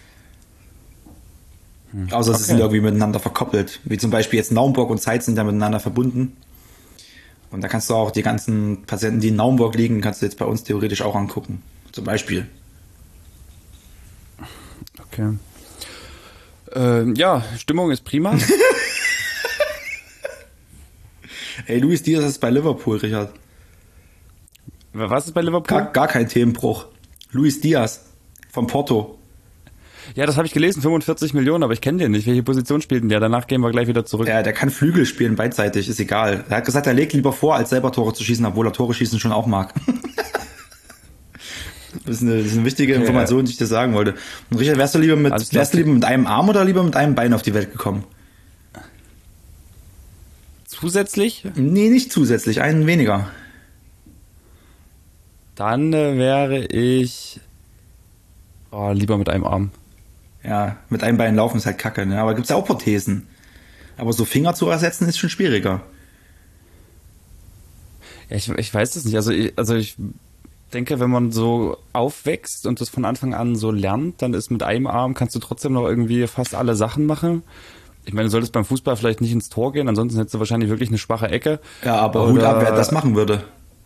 Hm. Außer okay. sie sind irgendwie miteinander verkoppelt. Wie zum Beispiel jetzt Naumburg und Zeitz sind ja miteinander verbunden. Und da kannst du auch die ganzen Patienten, die in Naumburg liegen, kannst du jetzt bei uns theoretisch auch angucken. Zum Beispiel. Okay. Äh, ja, Stimmung ist prima. Ey, Luis Diaz ist bei Liverpool, Richard. Was ist bei Liverpool? Gar, gar kein Themenbruch. Luis Diaz von Porto. Ja, das habe ich gelesen, fünfundvierzig Millionen, aber ich kenne den nicht. Welche Position spielt denn der? Danach gehen wir gleich wieder zurück. Ja, der kann Flügel spielen, beidseitig, ist egal. Er hat gesagt, er legt lieber vor, als selber Tore zu schießen, obwohl er Tore schießen schon auch mag. Das ist, eine, das ist eine wichtige Information, okay. die ich dir sagen wollte. Und Richard, wärst du lieber mit, also wärst du lieber mit einem Arm oder lieber mit einem Bein auf die Welt gekommen? Zusätzlich? Nee, nicht zusätzlich, einen weniger. Dann äh, wäre ich oh, lieber mit einem Arm. Ja, mit einem Bein laufen ist halt kacke, ne? Aber gibt's ja auch Prothesen. Aber so Finger zu ersetzen ist schon schwieriger. Ja, ich, ich weiß es nicht. Also ich, also ich denke, wenn man so aufwächst und das von Anfang an so lernt, dann ist mit einem Arm kannst du trotzdem noch irgendwie fast alle Sachen machen. Ich meine, du solltest beim Fußball vielleicht nicht ins Tor gehen, ansonsten hättest du wahrscheinlich wirklich eine schwache Ecke. Ja, aber Hut ab, wer das machen würde.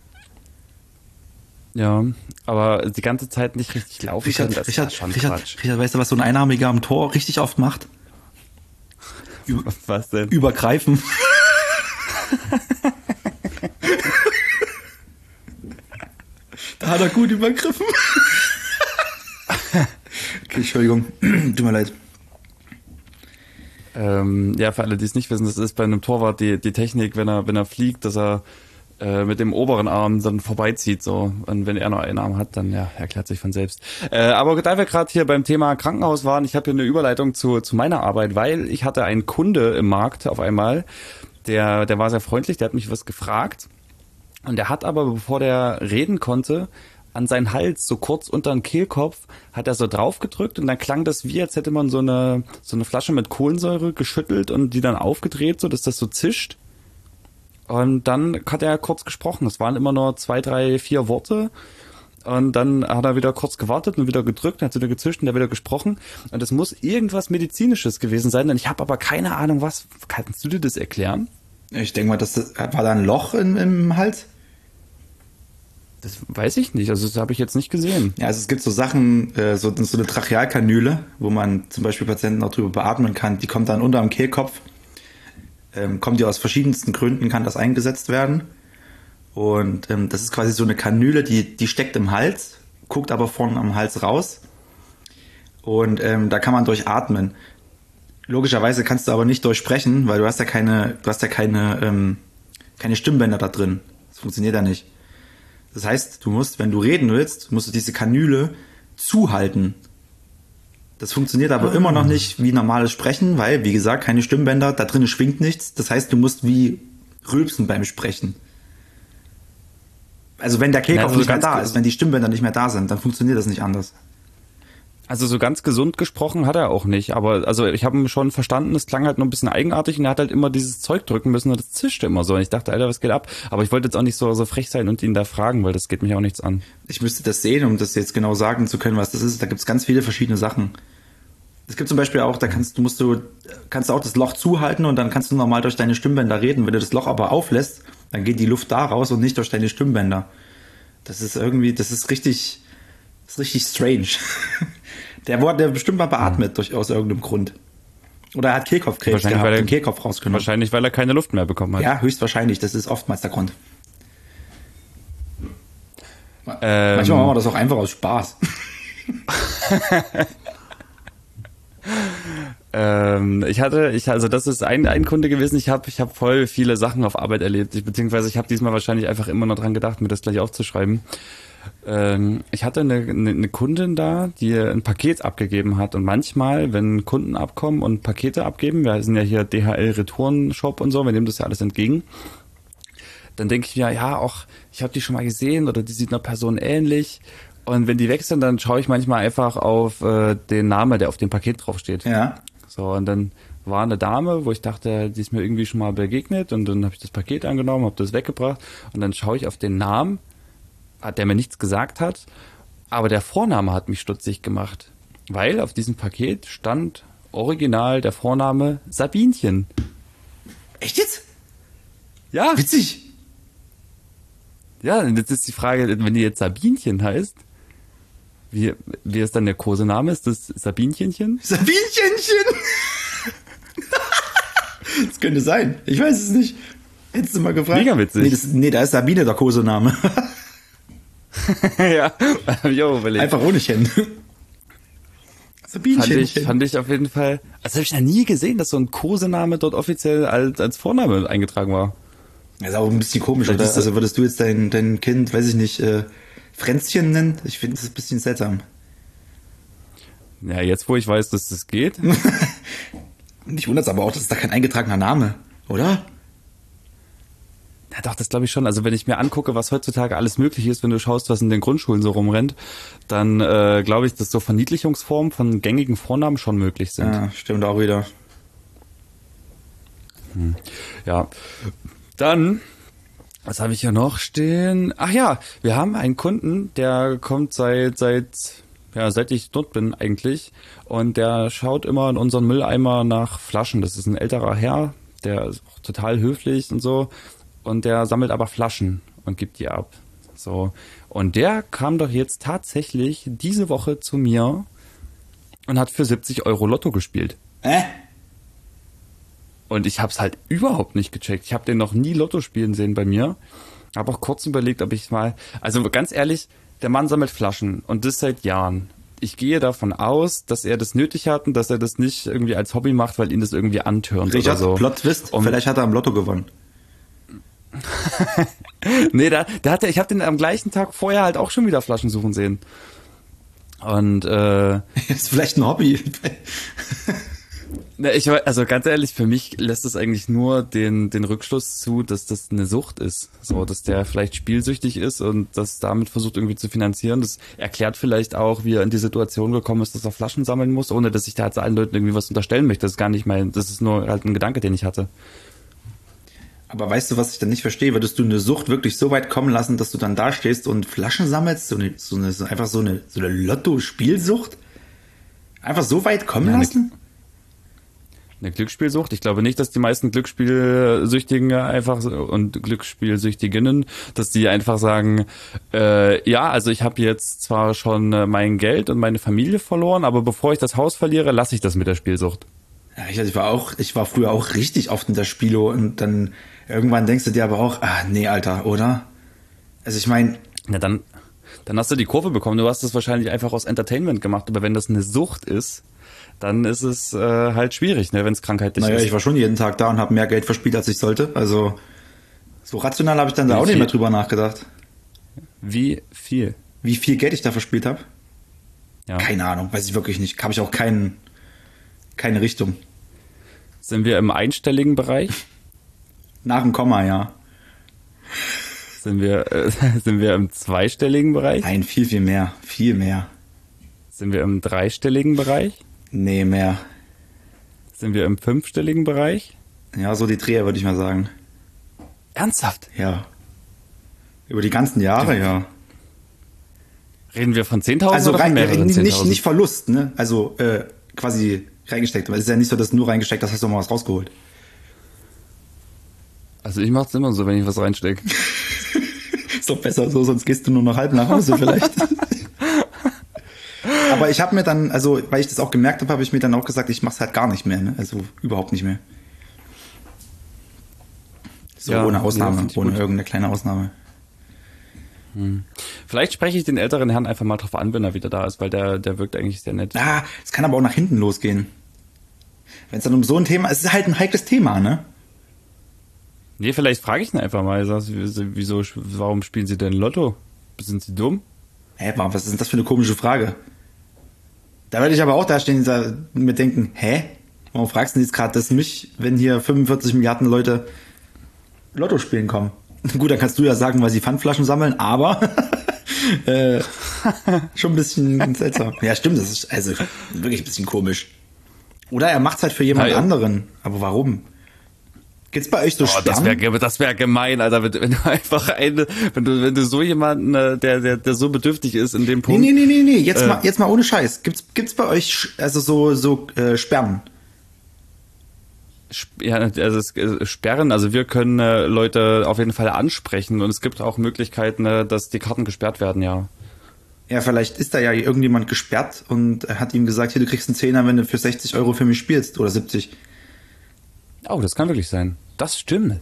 Ja, aber die ganze Zeit nicht richtig laufen Richard, können, das Richard, ist schon Richard, Quatsch. Richard, weißt du, was so ein Einarmiger am Tor richtig oft macht? Über, was denn? Übergreifen. Da hat er gut übergriffen. Okay, Entschuldigung. Tut mir leid. Ähm, ja, für alle, die es nicht wissen, das ist bei einem Torwart die, die Technik, wenn er, wenn er fliegt, dass er äh, mit dem oberen Arm dann vorbeizieht, so. Und wenn er nur einen Arm hat, dann, ja, erklärt sich von selbst. Äh, aber da wir gerade hier beim Thema Krankenhaus waren, ich habe hier eine Überleitung zu, zu meiner Arbeit, weil ich hatte einen Kunde im Markt auf einmal, der, der war sehr freundlich, der hat mich was gefragt. Und der hat aber, bevor der reden konnte, an seinen Hals, so kurz unter den Kehlkopf, hat er so drauf gedrückt und dann klang das wie, als hätte man so eine, so eine Flasche mit Kohlensäure geschüttelt und die dann aufgedreht, so dass das so zischt. Und dann hat er kurz gesprochen. Es waren immer nur zwei, drei, vier Worte. Und dann hat er wieder kurz gewartet und wieder gedrückt, hat wieder gezischt und er wieder gesprochen. Und das muss irgendwas Medizinisches gewesen sein. Und ich habe aber keine Ahnung, was. Kannst du dir das erklären? Ich denke mal, das war da ein Loch in, im Hals? Das weiß ich nicht, also das habe ich jetzt nicht gesehen. Ja, also es gibt so Sachen, äh, so, so eine Trachealkanüle, wo man zum Beispiel Patienten auch drüber beatmen kann, die kommt dann unter dem Kehlkopf, ähm, kommt ja aus verschiedensten Gründen, kann das eingesetzt werden. Und ähm, das ist quasi so eine Kanüle, die, die steckt im Hals, guckt aber vorne am Hals raus. Und ähm, da kann man durchatmen. Logischerweise kannst du aber nicht durchsprechen, weil du hast ja keine, du hast ja keine, ähm, keine Stimmbänder da drin. Das funktioniert ja nicht. Das heißt, du musst, wenn du reden willst, musst du diese Kanüle zuhalten. Das funktioniert aber ah. immer noch nicht wie normales Sprechen, weil, wie gesagt, keine Stimmbänder, da drin schwingt nichts. Das heißt, du musst wie rülpsen beim Sprechen. Also wenn der Kehlkopf ja, also nicht mehr da ist, wenn die Stimmbänder nicht mehr da sind, dann funktioniert das nicht anders. Also so ganz gesund gesprochen hat er auch nicht, aber also ich habe ihn schon verstanden, es klang halt nur ein bisschen eigenartig und er hat halt immer dieses Zeug drücken müssen und das zischte immer so und ich dachte, Alter, was geht ab? Aber ich wollte jetzt auch nicht so, so frech sein und ihn da fragen, weil das geht mich auch nichts an. Ich müsste das sehen, um das jetzt genau sagen zu können, was das ist. Da gibt es ganz viele verschiedene Sachen. Es gibt zum Beispiel auch, da kannst du musst du kannst du auch das Loch zuhalten und dann kannst du normal durch deine Stimmbänder reden. Wenn du das Loch aber auflässt, dann geht die Luft da raus und nicht durch deine Stimmbänder. Das ist irgendwie, das ist richtig, das ist richtig strange. Der wurde der bestimmt mal beatmet, mhm. durch, aus irgendeinem Grund. Oder er hat Kehlkopfkrebs gehabt, weil er, den Kehlkopf rausgenommen. Wahrscheinlich, weil er keine Luft mehr bekommen hat. Ja, höchstwahrscheinlich. Das ist oftmals der Grund. Ähm, Manchmal machen wir das auch einfach aus Spaß. ähm, ich hatte, ich also das ist ein, ein Kunde gewesen. Ich habe, ich habe voll viele Sachen auf Arbeit erlebt. Ich, beziehungsweise ich habe diesmal wahrscheinlich einfach immer noch dran gedacht, mir das gleich aufzuschreiben. Ich hatte eine, eine Kundin da, die ein Paket abgegeben hat und manchmal, wenn Kunden abkommen und Pakete abgeben, wir sind ja hier D H L-Retouren-Shop und so, wir nehmen das ja alles entgegen, dann denke ich mir, ja, auch ich habe die schon mal gesehen oder die sieht einer Person ähnlich und wenn die weg sind, dann schaue ich manchmal einfach auf äh, den Namen, der auf dem Paket draufsteht. Ja. So, und dann war eine Dame, wo ich dachte, die ist mir irgendwie schon mal begegnet und dann habe ich das Paket angenommen, habe das weggebracht und dann schaue ich auf den Namen, der mir nichts gesagt hat, aber der Vorname hat mich stutzig gemacht, weil auf diesem Paket stand original der Vorname Sabinchen. Echt jetzt? Ja. Witzig. Ja, und jetzt ist die Frage, wenn die jetzt Sabinchen heißt, wie, wie ist dann der Kosename? Ist das Sabinchenchen? Sabinchenchen! Das könnte sein. Ich weiß es nicht. Hättest du mal gefragt? Mega witzig. Nee, das, nee da ist Sabine der Kosename. Ja, hab ich auch überlegt. Einfach ohne Chen. Fand ich, fand ich auf jeden Fall. Das habe ich noch nie gesehen, dass so ein Kosename dort offiziell als, als Vorname eingetragen war. Das ist auch ein bisschen komisch, oder? Also würdest du jetzt dein, dein Kind, weiß ich nicht, äh, Fränzchen nennen? Ich finde das ein bisschen seltsam. Ja, jetzt wo ich weiß, dass das geht. Mich wundert es aber auch, das ist da kein eingetragener Name, oder? Ja, doch, das glaube ich schon. Also wenn ich mir angucke, was heutzutage alles möglich ist, wenn du schaust, was in den Grundschulen so rumrennt, dann äh, glaube ich, dass so Verniedlichungsformen von gängigen Vornamen schon möglich sind. Ja, stimmt auch wieder. Hm. Ja, dann, was habe ich hier noch stehen? Ach ja, wir haben einen Kunden, der kommt seit, seit, ja, seit ich dort bin eigentlich und der schaut immer in unseren Mülleimer nach Flaschen. Das ist ein älterer Herr, der ist auch total höflich und so. Und der sammelt aber Flaschen und gibt die ab. So. Und der kam doch jetzt tatsächlich diese Woche zu mir und hat für siebzig Euro Lotto gespielt. Hä? Und ich hab's halt überhaupt nicht gecheckt. Ich habe den noch nie Lotto spielen sehen bei mir. Habe auch kurz überlegt, ob ich mal... Also ganz ehrlich, der Mann sammelt Flaschen und das seit Jahren. Ich gehe davon aus, dass er das nötig hat und dass er das nicht irgendwie als Hobby macht, weil ihn das irgendwie antörnt Richard, oder so. Plot Twist, und vielleicht hat er am Lotto gewonnen. Nee, da, da hat er, ich habe den am gleichen Tag vorher halt auch schon wieder Flaschen suchen sehen. Und äh, ist vielleicht ein Hobby. Na, ich, also ganz ehrlich, für mich lässt es eigentlich nur den, den Rückschluss zu, dass das eine Sucht ist. So, dass der vielleicht spielsüchtig ist und das damit versucht irgendwie zu finanzieren. Das erklärt vielleicht auch, wie er in die Situation gekommen ist, dass er Flaschen sammeln muss, ohne dass ich da jetzt allen Leuten irgendwie was unterstellen möchte. Das ist gar nicht mein, das ist nur halt ein Gedanke, den ich hatte. Aber weißt du, was ich dann nicht verstehe? Würdest du eine Sucht wirklich so weit kommen lassen, dass du dann da stehst und Flaschen sammelst? So eine, so eine, so einfach so eine, so eine Lotto-Spielsucht? Einfach so weit kommen ja, lassen? Eine, eine Glücksspielsucht? Ich glaube nicht, dass die meisten Glücksspielsüchtigen einfach und Glücksspielsüchtiginnen, dass die einfach sagen, äh, ja, also ich habe jetzt zwar schon mein Geld und meine Familie verloren, aber bevor ich das Haus verliere, lasse ich das mit der Spielsucht. Ja, ich, ich war auch, ich war früher auch richtig oft in der Spielo und dann irgendwann denkst du dir aber auch, ah, nee, Alter, oder? Also ich meine, Ja, dann, dann hast du die Kurve bekommen. Du hast das wahrscheinlich einfach aus Entertainment gemacht. Aber wenn das eine Sucht ist, dann ist es äh, halt schwierig, ne, wenn es krankheitlich naja, ist. ich war schon jeden Tag da und habe mehr Geld verspielt, als ich sollte. Also so rational habe ich dann da Wie auch nicht viel? mehr drüber nachgedacht. Wie viel? Wie viel Geld ich da verspielt habe? Ja. Keine Ahnung, weiß ich wirklich nicht. Habe ich auch keinen, keine Richtung. Sind wir im einstelligen Bereich? Nach dem Komma, ja. Sind wir, äh, sind wir im zweistelligen Bereich? Nein, viel, viel mehr. Viel mehr. Sind wir im dreistelligen Bereich? Nee, mehr. Sind wir im fünfstelligen Bereich? Ja, so die Dreher, würde ich mal sagen. Ernsthaft? Ja. Über die ganzen Jahre, ja. Reden wir von zehntausend Also oder von rein, mehreren nicht, zehntausend? nicht Verlust, ne? Also äh, quasi reingesteckt. Aber es ist ja nicht so, dass du nur reingesteckt hast, hast du mal was rausgeholt. Also ich mach's immer so, wenn ich was reinstecke. Ist doch besser so, sonst gehst du nur noch halb nach Hause vielleicht. Aber ich habe mir dann, also weil ich das auch gemerkt habe, habe ich mir dann auch gesagt, ich mach's halt gar nicht mehr, ne? Also überhaupt nicht mehr. So Ja, ohne ja, Ausnahme, find ich ohne gut. irgendeine kleine Ausnahme. Vielleicht spreche ich den älteren Herrn einfach mal drauf an, wenn er wieder da ist, weil der, der wirkt eigentlich sehr nett. Ah, es kann aber auch nach hinten losgehen. Wenn es dann um so ein Thema, es ist halt ein heikles Thema, ne? Nee, vielleicht frage ich ihn einfach mal. Ich sag, wieso, warum spielen Sie denn Lotto? Sind Sie dumm? Hä, warum, was ist denn das für eine komische Frage? Da werde ich aber auch da stehen und da- mir denken, hä? Warum fragst du jetzt gerade das mich, wenn hier fünfundvierzig Milliarden Leute Lotto spielen kommen? Gut, dann kannst du ja sagen, weil sie Pfandflaschen sammeln, aber äh, schon ein bisschen seltsam. Ja, stimmt, das ist also wirklich ein bisschen komisch. Oder er macht es halt für jemand Ja, ja. anderen. Aber warum? Gibt's bei euch so Oh, das Sperren? wäre das wär gemein, Alter, wenn, wenn du einfach eine, wenn du, wenn du so jemanden, äh, der, der, der so bedürftig ist in dem Nee, Punkt. nee, nee, nee, nee. Jetzt, Äh. mal, jetzt mal ohne Scheiß. Gibt's, gibt's bei euch sch- also so, so äh, Sperren? Sp- Ja, also es, äh, sperren, also wir können äh, Leute auf jeden Fall ansprechen und es gibt auch Möglichkeiten, äh, dass die Karten gesperrt werden, ja. Ja, vielleicht ist da ja irgendjemand gesperrt und hat ihm gesagt, hier, du kriegst einen Zehner, wenn du für sechzig Euro für mich spielst. Oder siebzig. Oh, das kann wirklich sein. Das stimmt.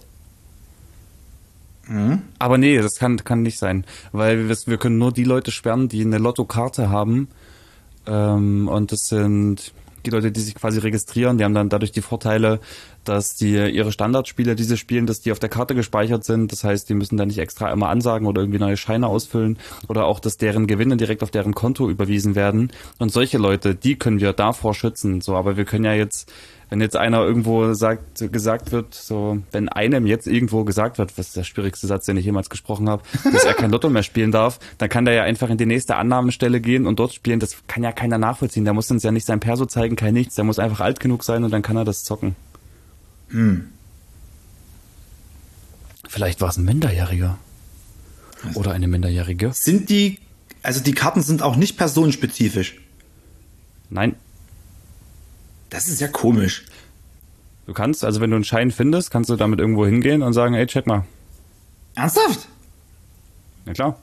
Mhm. Aber nee, das kann, kann nicht sein, weil wir, wir können nur die Leute sperren, die eine Lottokarte haben. Ähm, und das sind die Leute, die sich quasi registrieren. Die haben dann dadurch die Vorteile, dass die ihre Standardspiele, die sie spielen, dass die auf der Karte gespeichert sind. Das heißt, die müssen dann nicht extra immer ansagen oder irgendwie neue Scheine ausfüllen oder auch, dass deren Gewinne direkt auf deren Konto überwiesen werden. Und solche Leute, die können wir davor schützen. So, aber wir können ja jetzt, wenn jetzt einer irgendwo sagt, gesagt wird, so, wenn einem jetzt irgendwo gesagt wird, was ist der schwierigste Satz, den ich jemals gesprochen habe, dass er kein Lotto mehr spielen darf, dann kann der ja einfach in die nächste Annahmestelle gehen und dort spielen. Das kann ja keiner nachvollziehen. Der muss uns ja nicht sein Perso zeigen, kein nichts. Der muss einfach alt genug sein und dann kann er das zocken. Hm. Vielleicht war es ein Minderjähriger. Oder eine Minderjährige. Sind die, also die Karten sind auch nicht personenspezifisch. Nein. Das ist ja komisch. Du kannst, also wenn du einen Schein findest, kannst du damit irgendwo hingehen und sagen, ey, check mal. Ernsthaft? Na klar.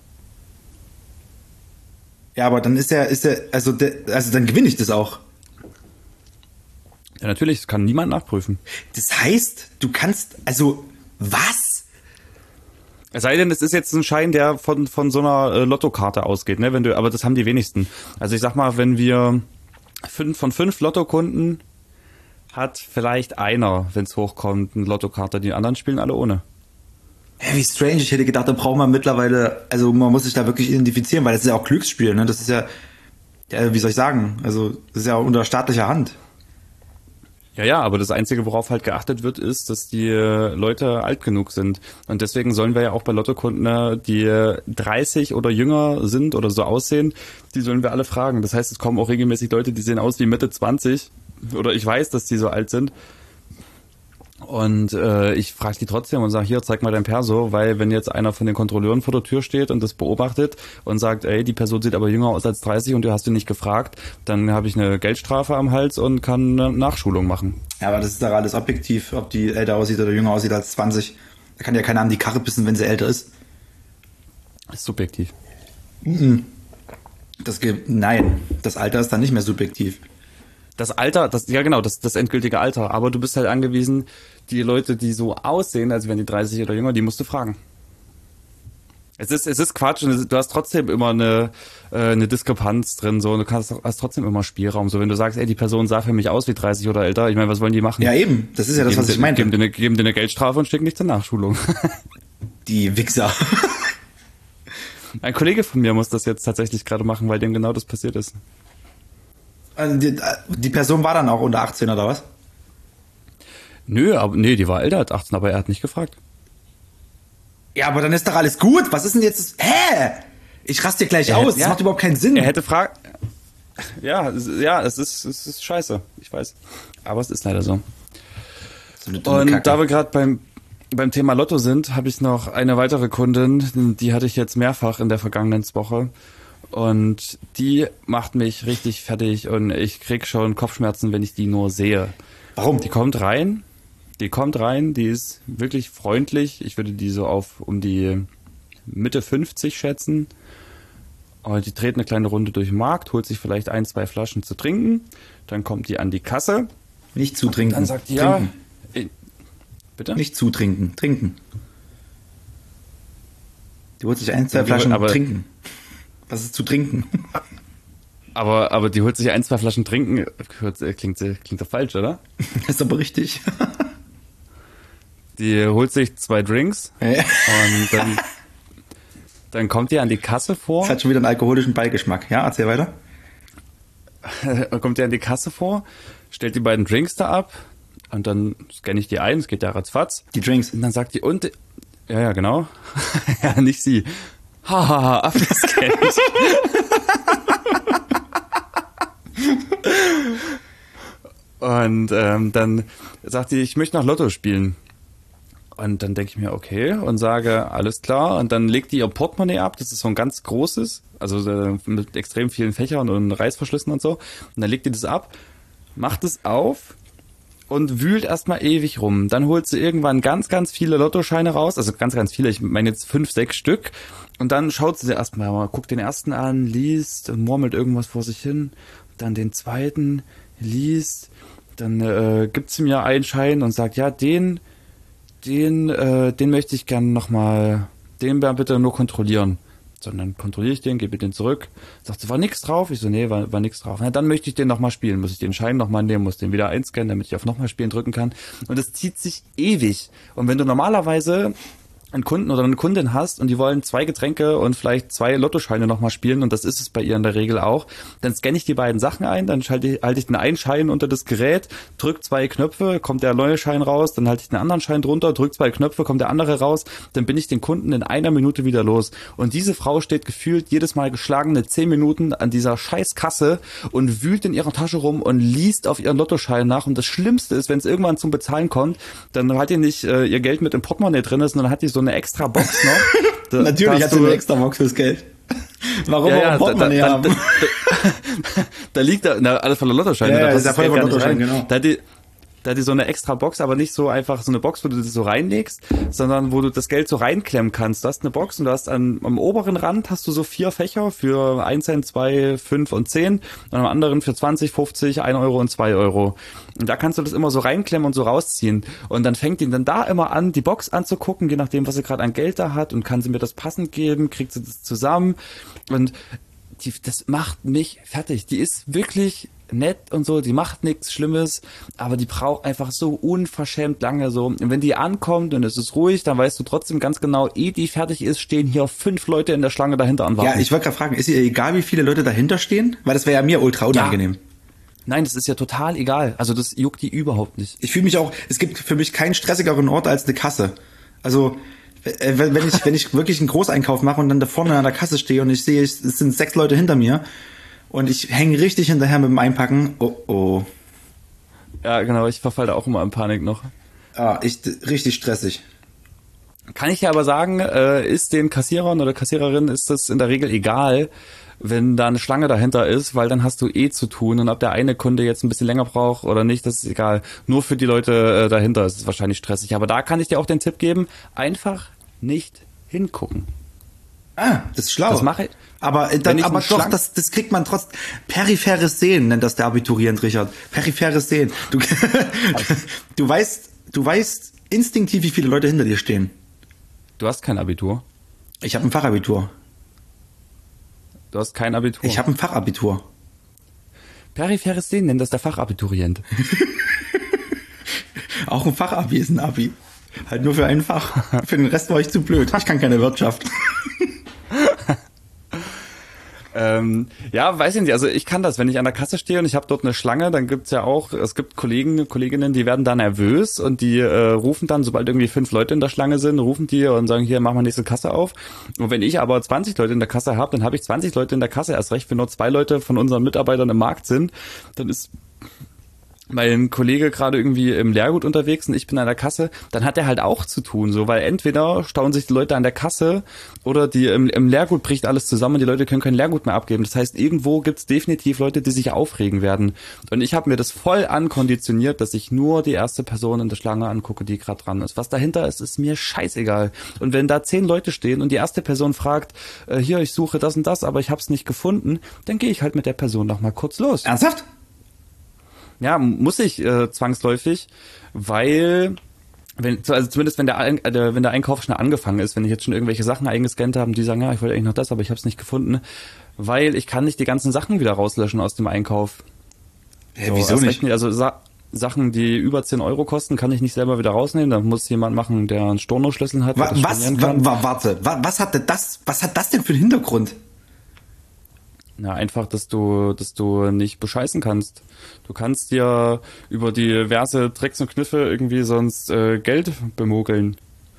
Ja, aber dann ist er, ist er, also, der, also dann gewinne ich das auch. Ja, natürlich, das kann niemand nachprüfen. Das heißt, du kannst, also, was? Es sei denn, es ist jetzt ein Schein, der von, von so einer äh, Lottokarte ausgeht, ne? Wenn du, aber das haben die wenigsten. Also ich sag mal, wenn wir fünf von fünf Lottokunden hat vielleicht einer, wenn es hochkommt, eine Lottokarte. Die anderen spielen alle ohne. Hä, wie strange. Ich hätte gedacht, da braucht man mittlerweile, also man muss sich da wirklich identifizieren, weil das ist ja auch Glücksspiel, ne? Das ist ja, ja, wie soll ich sagen, also das ist ja unter staatlicher Hand. Ja, ja, aber das Einzige, worauf halt geachtet wird, ist, dass die äh, Leute alt genug sind. Und deswegen sollen wir ja auch bei Lottokunden, äh, die äh, dreißig oder jünger sind oder so aussehen, die sollen wir alle fragen. Das heißt, es kommen auch regelmäßig Leute, die sehen aus wie Mitte zwanzig oder ich weiß, dass die so alt sind. Und äh, ich frage die trotzdem und sage, hier, zeig mal dein Perso, weil wenn jetzt einer von den Kontrolleuren vor der Tür steht und das beobachtet und sagt, ey, die Person sieht aber jünger aus als dreißig und du hast ihn nicht gefragt, dann habe ich eine Geldstrafe am Hals und kann eine Nachschulung machen. Ja, aber das ist doch alles objektiv, ob die älter aussieht oder jünger aussieht als zwanzig. Da kann ja keiner an die Karre bissen, wenn sie älter ist. Das ist subjektiv. Das gibt, nein, das Alter ist dann nicht mehr subjektiv. Das Alter, das, ja genau, das, das endgültige Alter. Aber du bist halt angewiesen, die Leute, die so aussehen, als wären die dreißig oder jünger, die musst du fragen. Es ist, es ist Quatsch und du hast trotzdem immer eine, äh, eine Diskrepanz drin, so, und du kannst, hast trotzdem immer Spielraum, so, wenn du sagst, ey, die Person sah für mich aus wie dreißig oder älter, ich meine, was wollen die machen? Ja, eben, das ist ja das, geben was ich dir, meinte. Geben dir, eine, geben dir eine Geldstrafe und schicken dich zur Nachschulung. Die Wichser. Ein Kollege von mir muss das jetzt tatsächlich gerade machen, weil dem genau das passiert ist. Also die, die Person war dann auch unter achtzehn oder was? Nö, aber, nee, die war älter als achtzehn, aber er hat nicht gefragt. Ja, aber dann ist doch alles gut. Was ist denn jetzt das? Hä? Ich raste dir gleich Er aus. hätte- Das ja. macht überhaupt keinen Sinn. Er hätte fragt. Ja, es, ja, es ist, es ist scheiße, ich weiß. Aber es ist leider so. So eine dumme Und Kacke. da wir gerade beim, beim Thema Lotto sind, habe ich noch eine weitere Kundin, die hatte ich jetzt mehrfach in der vergangenen Woche. Und die macht mich richtig fertig und ich krieg schon Kopfschmerzen, wenn ich die nur sehe. Warum? Die kommt rein, die kommt rein, die ist wirklich freundlich. Ich würde die so auf um die Mitte fünfzig schätzen. Und die dreht eine kleine Runde durch den Markt, holt sich vielleicht ein, zwei Flaschen zu trinken. Dann kommt die an die Kasse. Nicht zutrinken. Dann sagt die, ja, Trinken. äh, bitte? Nicht zutrinken. Trinken. Die holt sich ein, zwei Ja, die Flaschen holt- aber- trinken. Was ist zu trinken? Aber, aber die holt sich ein, zwei Flaschen trinken. Hört- äh, Klingt, klingt doch falsch, oder? ist aber richtig. Die holt sich zwei Drinks Ja. und dann, dann kommt die an die Kasse vor. Das hat schon wieder einen alkoholischen Beigeschmack. Ja, erzähl weiter. kommt die an die Kasse vor, stellt die beiden Drinks da ab und dann scanne ich die ein, es geht ja ratzfatz. Die Drinks. Und dann sagt die, und, ja, ja, genau. ja, nicht sie. Hahaha, abgescannt. und ähm, dann sagt die, ich möchte noch Lotto spielen. Und dann denke ich mir, okay, und sage, alles klar. Und dann legt die ihr Portemonnaie ab, das ist so ein ganz großes, also äh, mit extrem vielen Fächern und Reißverschlüssen und so. Und dann legt die das ab, macht es auf und wühlt erstmal ewig rum. Dann holt sie irgendwann ganz, ganz viele Lottoscheine raus, also ganz, ganz viele, ich meine jetzt fünf, sechs Stück. Und dann schaut sie erstmal, mal, guckt den ersten an, liest und murmelt irgendwas vor sich hin. Dann den zweiten, liest. Dann äh, gibt sie mir einen Schein und sagt, ja, den... Den, äh, den möchte ich gerne nochmal, den bitte nur kontrollieren. So, dann kontrolliere ich den, gebe den zurück. Sagt sie, war nix drauf? Ich so, nee, war, war nix drauf. Na, dann möchte ich den nochmal spielen. Muss ich den Schein nochmal nehmen, muss den wieder einscannen, damit ich auf nochmal spielen drücken kann. Und das zieht sich ewig. Und wenn du normalerweise einen Kunden oder eine Kundin hast und die wollen zwei Getränke und vielleicht zwei Lottoscheine nochmal spielen, und das ist es bei ihr in der Regel auch, dann scanne ich die beiden Sachen ein, dann schalte ich, halte ich den einen Schein unter das Gerät, drück zwei Knöpfe, kommt der neue Schein raus, dann halte ich den anderen Schein drunter, drück zwei Knöpfe, kommt der andere raus, dann bin ich den Kunden in einer Minute wieder los. Und diese Frau steht gefühlt jedes Mal geschlagene zehn Minuten an dieser scheiß Kasse und wühlt in ihrer Tasche rum und liest auf ihren Lottoschein nach. Und das Schlimmste ist, wenn es irgendwann zum Bezahlen kommt, dann hat die nicht äh, ihr Geld mit im Portemonnaie drin, sondern hat die so eine extra Box noch. Da, Natürlich da hat sie eine extra Box fürs Geld. Warum ja, auch ja, ein Portemonnaie da, da, haben? da, da, da liegt da, na, alles voller Lottoscheine. Ja, ja, da ist passt ja das voll Geld von gar nicht Lottoscheinen, rein. genau. Da hat die, da hat die so eine extra Box, aber nicht so einfach so eine Box, wo du das so reinlegst, sondern wo du das Geld so reinklemmen kannst. Du hast eine Box und du hast an, am oberen Rand hast du so vier Fächer für ein Cent, zwei, fünf und zehn und am anderen für zwanzig, fünfzig, ein Euro und zwei Euro. Und da kannst du das immer so reinklemmen und so rausziehen. Und dann fängt die dann da immer an, die Box anzugucken, je nachdem, was sie gerade an Geld da hat, und kann sie mir das passend geben, kriegt sie das zusammen. Und die, das macht mich fertig. Die ist wirklich nett und so, die macht nichts Schlimmes, aber die braucht einfach so unverschämt lange so. Und wenn die ankommt und es ist ruhig, dann weißt du trotzdem ganz genau, ehe die fertig ist, stehen hier fünf Leute in der Schlange dahinter und warten. Ja, ich wollte gerade fragen, ist ihr egal, wie viele Leute dahinter stehen? Weil das wäre ja mir ultra unangenehm. Nein, das ist ja total egal. Also das juckt die überhaupt nicht. Ich fühle mich auch, es gibt für mich keinen stressigeren Ort als eine Kasse. Also, äh, wenn wenn ich, wenn ich wirklich einen Großeinkauf mache und dann da vorne an der Kasse stehe und ich sehe, es sind sechs Leute hinter mir und ich hänge richtig hinterher mit dem Einpacken, oh oh. Ja, genau, ich verfall da auch immer in Panik noch. Ah, ich, richtig stressig. Kann ich ja aber sagen, äh, ist den Kassierern oder Kassiererinnen ist das in der Regel egal, wenn da eine Schlange dahinter ist, weil dann hast du eh zu tun, und ob der eine Kunde jetzt ein bisschen länger braucht oder nicht, das ist egal. Nur für die Leute äh, dahinter ist es wahrscheinlich stressig. Aber da kann ich dir auch den Tipp geben, einfach nicht hingucken. Ah, das ist schlau. Das mache ich. Aber, äh, Wenn dann, ich aber einen doch, Schlang- das, das kriegt man trotzdem. Peripheres Sehen nennt das der Abiturient, Richard. Peripheres Sehen. Du, du weißt, du weißt instinktiv, wie viele Leute hinter dir stehen. Du hast kein Abitur. Ich habe ein Fachabitur. Du hast kein Abitur. Ich habe ein Fachabitur. Peripheres Sehen nennt das der Fachabiturient. Auch ein Fachabi ist ein Abi. Halt nur für ein Fach. Für den Rest war ich zu blöd. Ich kann keine Wirtschaft. Ähm, ja, weiß ich nicht. Also ich kann das, wenn ich an der Kasse stehe und ich habe dort eine Schlange, dann gibt's ja auch, es gibt Kollegen, Kolleginnen, die werden da nervös und die äh, rufen dann, sobald irgendwie fünf Leute in der Schlange sind, rufen die und sagen, hier, mach mal nächste Kasse auf. Und wenn ich aber zwanzig Leute in der Kasse habe, dann habe ich zwanzig Leute in der Kasse, erst recht, wenn nur zwei Leute von unseren Mitarbeitern im Markt sind, dann ist mein Kollege gerade irgendwie im Leergut unterwegs und ich bin an der Kasse, dann hat er halt auch zu tun, so, weil entweder stauen sich die Leute an der Kasse oder die im, im Leergut bricht alles zusammen und die Leute können kein Leergut mehr abgeben. Das heißt, irgendwo gibt's definitiv Leute, die sich aufregen werden. Und ich habe mir das voll ankonditioniert, dass ich nur die erste Person in der Schlange angucke, die gerade dran ist. Was dahinter ist, ist mir scheißegal. Und wenn da zehn Leute stehen und die erste Person fragt, äh, hier, ich suche das und das, aber ich habe es nicht gefunden, dann gehe ich halt mit der Person noch mal kurz los. Ernsthaft? Ja, muss ich äh, zwangsläufig, weil, wenn, also zumindest wenn der, äh, wenn der Einkauf schon angefangen ist, wenn ich jetzt schon irgendwelche Sachen eingescannt habe und die sagen, ja, ich wollte eigentlich noch das, aber ich habe es nicht gefunden, weil ich kann nicht die ganzen Sachen wieder rauslöschen aus dem Einkauf. Hä, so, wieso nicht? nicht? Also Sa- Sachen, die über zehn Euro kosten, kann ich nicht selber wieder rausnehmen. Da muss jemand machen, der einen Storno-Schlüssel hat. Wa- was? Wa- wa- warte, wa- was hatte das? Was hat das denn für einen Hintergrund? Na, einfach, dass du, dass du nicht bescheißen kannst. Du kannst dir über diverse Tricks und Kniffe irgendwie sonst äh, Geld bemogeln.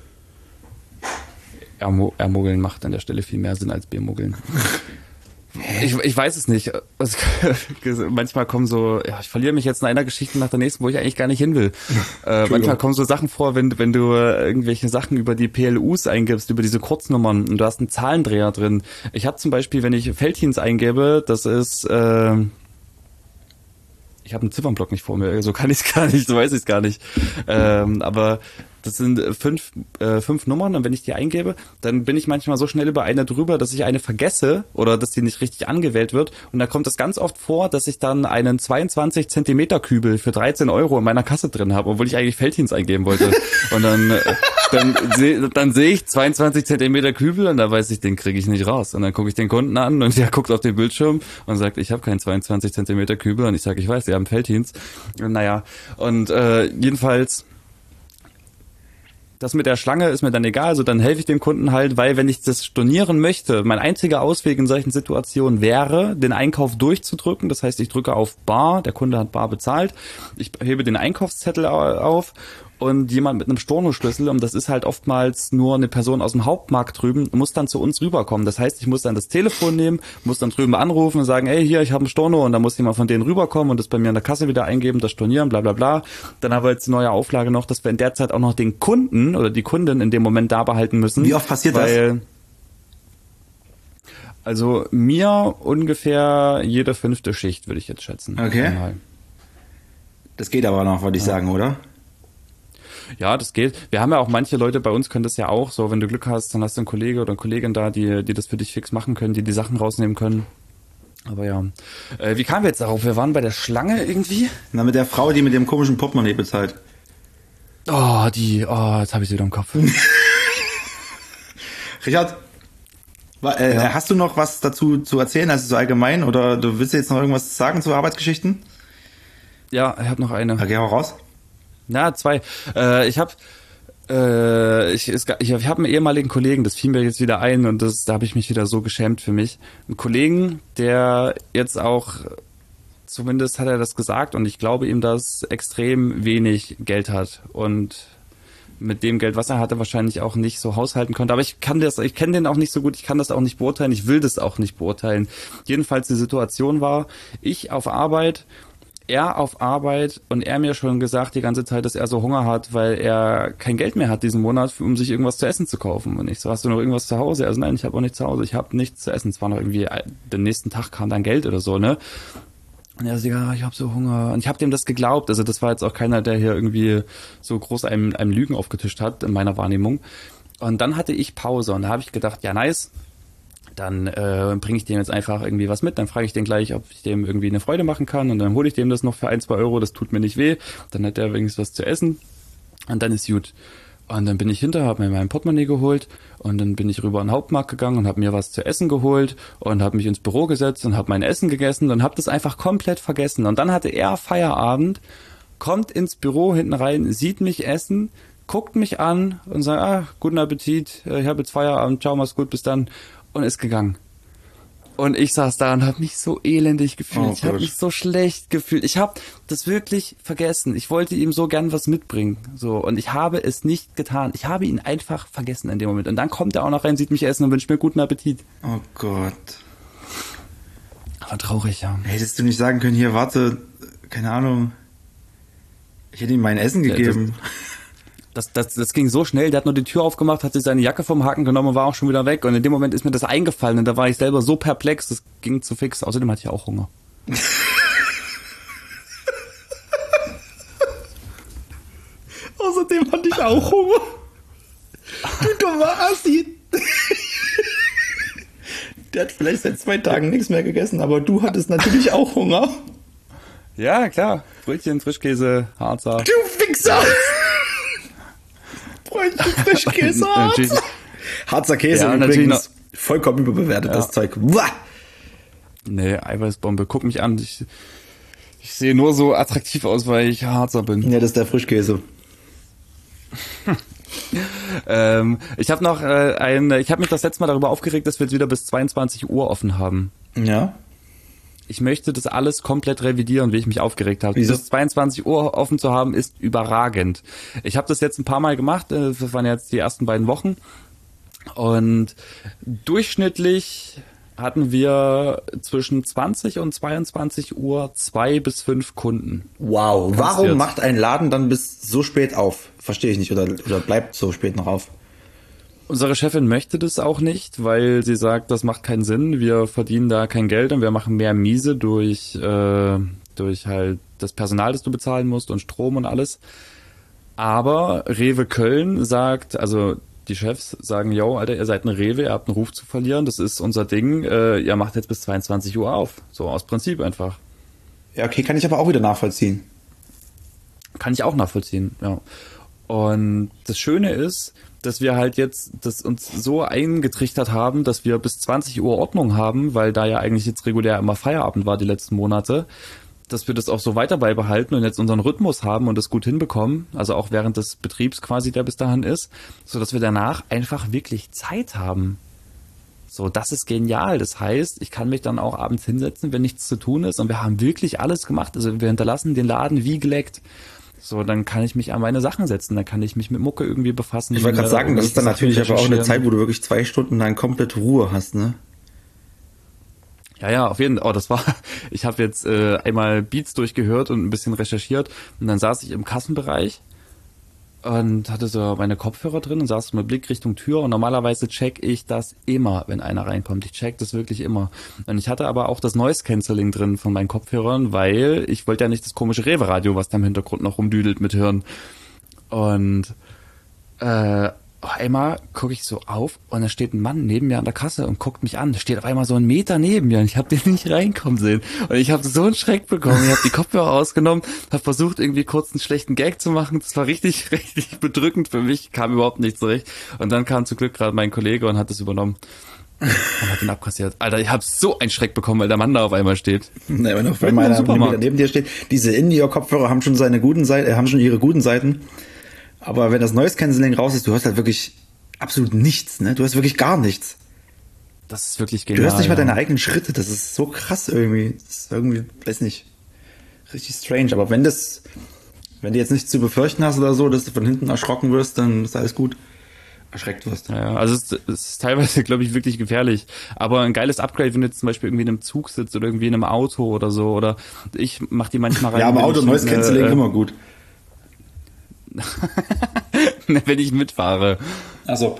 Ermo- Ermogeln macht an der Stelle viel mehr Sinn als bemogeln. Ich, ich weiß es nicht. Also, manchmal kommen so, ja, ich verliere mich jetzt in einer Geschichte nach der nächsten, wo ich eigentlich gar nicht hin will. Äh, manchmal kommen so Sachen vor, wenn, wenn du irgendwelche Sachen über die P L Us eingibst, über diese Kurznummern und du hast einen Zahlendreher drin. Ich habe zum Beispiel, wenn ich Feldhins eingebe, das ist, äh, ich habe einen Ziffernblock nicht vor mir, so kann ich es gar nicht, so weiß ich es gar nicht. Ähm, aber das sind fünf, äh, fünf Nummern und wenn ich die eingebe, dann bin ich manchmal so schnell über eine drüber, dass ich eine vergesse oder dass die nicht richtig angewählt wird. Und da kommt es ganz oft vor, dass ich dann einen zweiundzwanzig Zentimeter Kübel für dreizehn Euro in meiner Kasse drin habe, obwohl ich eigentlich Feldhins eingeben wollte. Und dann, äh, dann sehe dann seh ich zweiundzwanzig Zentimeter Kübel und da weiß ich, den kriege ich nicht raus. Und dann gucke ich den Kunden an und der guckt auf den Bildschirm und sagt, ich habe keinen zweiundzwanzig Zentimeter Kübel. Und ich sage, ich weiß, Sie haben Feldhins. Und naja, und äh, jedenfalls das mit der Schlange ist mir dann egal, also dann helfe ich dem Kunden halt, weil wenn ich das stornieren möchte, mein einziger Ausweg in solchen Situationen wäre, den Einkauf durchzudrücken. Das heißt, ich drücke auf Bar, der Kunde hat Bar bezahlt, ich hebe den Einkaufszettel auf und jemand mit einem Stornoschlüssel, und das ist halt oftmals nur eine Person aus dem Hauptmarkt drüben, muss dann zu uns rüberkommen. Das heißt, ich muss dann das Telefon nehmen, muss dann drüben anrufen und sagen, ey, hier, ich habe einen Storno, und dann muss jemand von denen rüberkommen und das bei mir in der Kasse wieder eingeben, das stornieren, bla bla bla. Dann haben wir jetzt die neue Auflage noch, dass wir in der Zeit auch noch den Kunden oder die Kundin in dem Moment da behalten müssen. Wie oft passiert weil, das? Also mir ungefähr jede fünfte Schicht, würde ich jetzt schätzen. Okay. Einmal. Das geht aber noch, würde ich sagen, oder? Ja, das geht. Wir haben ja auch manche Leute bei uns, können das ja auch so, wenn du Glück hast, dann hast du einen Kollege oder eine Kollegin da, die die das für dich fix machen können, die die Sachen rausnehmen können. Aber ja, äh, wie kamen wir jetzt darauf? Wir waren bei der Schlange irgendwie. Na, mit der Frau, die mit dem komischen Portemonnaie bezahlt. Oh, die, oh, jetzt habe ich sie wieder im Kopf. Richard, wa- äh, Ja. hast du noch was dazu zu erzählen, also so allgemein, oder du willst jetzt noch irgendwas sagen zu Arbeitsgeschichten? Ja, ich habe noch eine. Okay, hau raus. Na, zwei. Äh, ich habe äh, ich, es ga- ich, ich hab einen ehemaligen Kollegen, das fiel mir jetzt wieder ein und das, da habe ich mich wieder so geschämt für mich. Einen Kollegen, der jetzt auch, zumindest hat er das gesagt und ich glaube ihm, dass extrem wenig Geld hat und mit dem Geld, was er hatte, wahrscheinlich auch nicht so haushalten konnte. Aber ich kann das, ich kenne den auch nicht so gut, ich kann das auch nicht beurteilen, ich will das auch nicht beurteilen. Jedenfalls die Situation war, ich auf Arbeit, er auf Arbeit und er mir schon gesagt die ganze Zeit, dass er so Hunger hat, weil er kein Geld mehr hat diesen Monat, um sich irgendwas zu essen zu kaufen. Und ich so, hast du noch irgendwas zu Hause? Also nein, ich habe auch nichts zu Hause, ich habe nichts zu essen. Es war noch irgendwie, den nächsten Tag kam dann Geld oder so, ne? Und er so, ja, ich habe so Hunger. Und ich habe dem das geglaubt. Also das war jetzt auch keiner, der hier irgendwie so groß einem, einem Lügen aufgetischt hat, in meiner Wahrnehmung. Und dann hatte ich Pause und da habe ich gedacht, ja nice, dann äh, bringe ich dem jetzt einfach irgendwie was mit. Dann frage ich den gleich, ob ich dem irgendwie eine Freude machen kann. Und dann hole ich dem das noch für ein, zwei Euro. Das tut mir nicht weh. Dann hat er wenigstens was zu essen. Und dann ist gut. Und dann bin ich hinterher, habe mir mein Portemonnaie geholt und dann bin ich rüber in den Hauptmarkt gegangen und habe mir was zu essen geholt und habe mich ins Büro gesetzt und habe mein Essen gegessen und habe das einfach komplett vergessen. Und dann hatte er Feierabend, kommt ins Büro hinten rein, sieht mich essen, guckt mich an und sagt, ah, guten Appetit, ich habe jetzt Feierabend, ciao, mach's gut, bis dann, und ist gegangen. Und ich saß da und habe mich so elendig gefühlt. Oh, ich habe mich so schlecht gefühlt. Ich habe das wirklich vergessen. Ich wollte ihm so gern was mitbringen. So, und ich habe es nicht getan. Ich habe ihn einfach vergessen in dem Moment. Und dann kommt er auch noch rein, sieht mich essen und wünscht mir guten Appetit. Oh Gott. Aber traurig, ja. Hättest du nicht sagen können, hier, warte, keine Ahnung. Ich hätte ihm mein Essen gegeben. Ja, Das, das, das ging so schnell, der hat nur die Tür aufgemacht, hat sich seine Jacke vom Haken genommen und war auch schon wieder weg. Und in dem Moment ist mir das eingefallen und da war ich selber so perplex, das ging zu fix. Außerdem hatte ich auch Hunger. Außerdem hatte ich auch Hunger. Du dummer Assi. Der hat vielleicht seit zwei Tagen nichts mehr gegessen, aber du hattest natürlich auch Hunger. Ja, klar. Brötchen, Frischkäse, Harzer. Du Fixer! Brötchen, Frischkäse, Harzer. Harzer Käse ja, übrigens. Vollkommen überbewertet, ja. Das Zeug. Uah. Nee, Eiweißbombe. Guck mich an. Ich, ich sehe nur so attraktiv aus, weil ich Harzer bin. Ja, das ist der Frischkäse. ähm, ich habe noch äh, ein, ich habe mich das letzte Mal darüber aufgeregt, dass wir jetzt wieder bis zweiundzwanzig Uhr offen haben. Ja. Ich möchte das alles komplett revidieren, wie ich mich aufgeregt habe. Wieso? Bis zweiundzwanzig Uhr offen zu haben, ist überragend. Ich habe das jetzt ein paar Mal gemacht, das waren jetzt die ersten beiden Wochen. Und durchschnittlich hatten wir zwischen zwanzig und zweiundzwanzig Uhr zwei bis fünf Kunden. Wow, warum macht ein Laden dann bis so spät auf? Verstehe ich nicht, oder, oder bleibt so spät noch auf? Unsere Chefin möchte das auch nicht, weil sie sagt, das macht keinen Sinn. Wir verdienen da kein Geld und wir machen mehr Miese durch, äh, durch halt das Personal, das du bezahlen musst und Strom und alles. Aber Rewe Köln sagt, also die Chefs sagen, yo, Alter, ihr seid ein Rewe, ihr habt einen Ruf zu verlieren, das ist unser Ding, äh, ihr macht jetzt bis zweiundzwanzig Uhr auf. So aus Prinzip einfach. Ja, okay, kann ich aber auch wieder nachvollziehen. Kann ich auch nachvollziehen, ja. Und das Schöne ist, dass wir halt jetzt das uns so eingetrichtert haben, dass wir bis zwanzig Uhr Ordnung haben, weil da ja eigentlich jetzt regulär immer Feierabend war die letzten Monate, dass wir das auch so weiter beibehalten und jetzt unseren Rhythmus haben und das gut hinbekommen, also auch während des Betriebs quasi, der bis dahin ist, so dass wir danach einfach wirklich Zeit haben. So, das ist genial. Das heißt, ich kann mich dann auch abends hinsetzen, wenn nichts zu tun ist und wir haben wirklich alles gemacht. Also wir hinterlassen den Laden wie geleckt. So, dann kann ich mich an meine Sachen setzen, dann kann ich mich mit Mucke irgendwie befassen. Ich wollte gerade sagen, das ist dann natürlich aber auch eine Zeit, wo du wirklich zwei Stunden lang komplett Ruhe hast, ne? Ja, ja, auf jeden Fall. Oh, das war, ich habe jetzt äh, einmal Beats durchgehört und ein bisschen recherchiert und dann saß ich im Kassenbereich und hatte so meine Kopfhörer drin und saß mit Blick Richtung Tür und normalerweise check ich das immer, wenn einer reinkommt. Ich check das wirklich immer. Und ich hatte aber auch das Noise Cancelling drin von meinen Kopfhörern, weil ich wollte ja nicht das komische Rewe-Radio, was da im Hintergrund noch rumdüdelt, mithören. Und äh, einmal gucke ich so auf und da steht ein Mann neben mir an der Kasse und guckt mich an. Der steht auf einmal so einen Meter neben mir und ich habe den nicht reinkommen sehen. Und ich habe so einen Schreck bekommen. Ich habe die Kopfhörer rausgenommen, habe versucht irgendwie kurz einen schlechten Gag zu machen. Das war richtig, richtig bedrückend für mich. Kam überhaupt nicht zurecht. Und dann kam zum Glück gerade mein Kollege und hat das übernommen. Und hat ihn abkassiert. Alter, ich habe so einen Schreck bekommen, weil der Mann da auf einmal steht. Ne, wenn auf einmal einer neben dir steht. Diese In-Ear-Kopfhörer haben schon seine guten Seiten, äh, haben schon ihre guten Seiten. Aber wenn das Noise Cancelling raus ist, du hörst halt wirklich absolut nichts, ne? Du hörst wirklich gar nichts. Das ist wirklich genial. Du hörst nicht mal ja. deine eigenen Schritte, das ist so krass irgendwie. Das ist irgendwie, weiß nicht, richtig strange. Aber wenn das, wenn du jetzt nichts zu befürchten hast oder so, dass du von hinten erschrocken wirst, dann ist alles gut. Erschreckt wirst. Ja, also es, es ist teilweise, glaube ich, wirklich gefährlich. Aber ein geiles Upgrade, wenn du jetzt zum Beispiel irgendwie in einem Zug sitzt oder irgendwie in einem Auto oder so, oder ich mach die manchmal rein. Ja, aber Auto Noise Cancelling äh, immer gut. Wenn ich mitfahre. Also.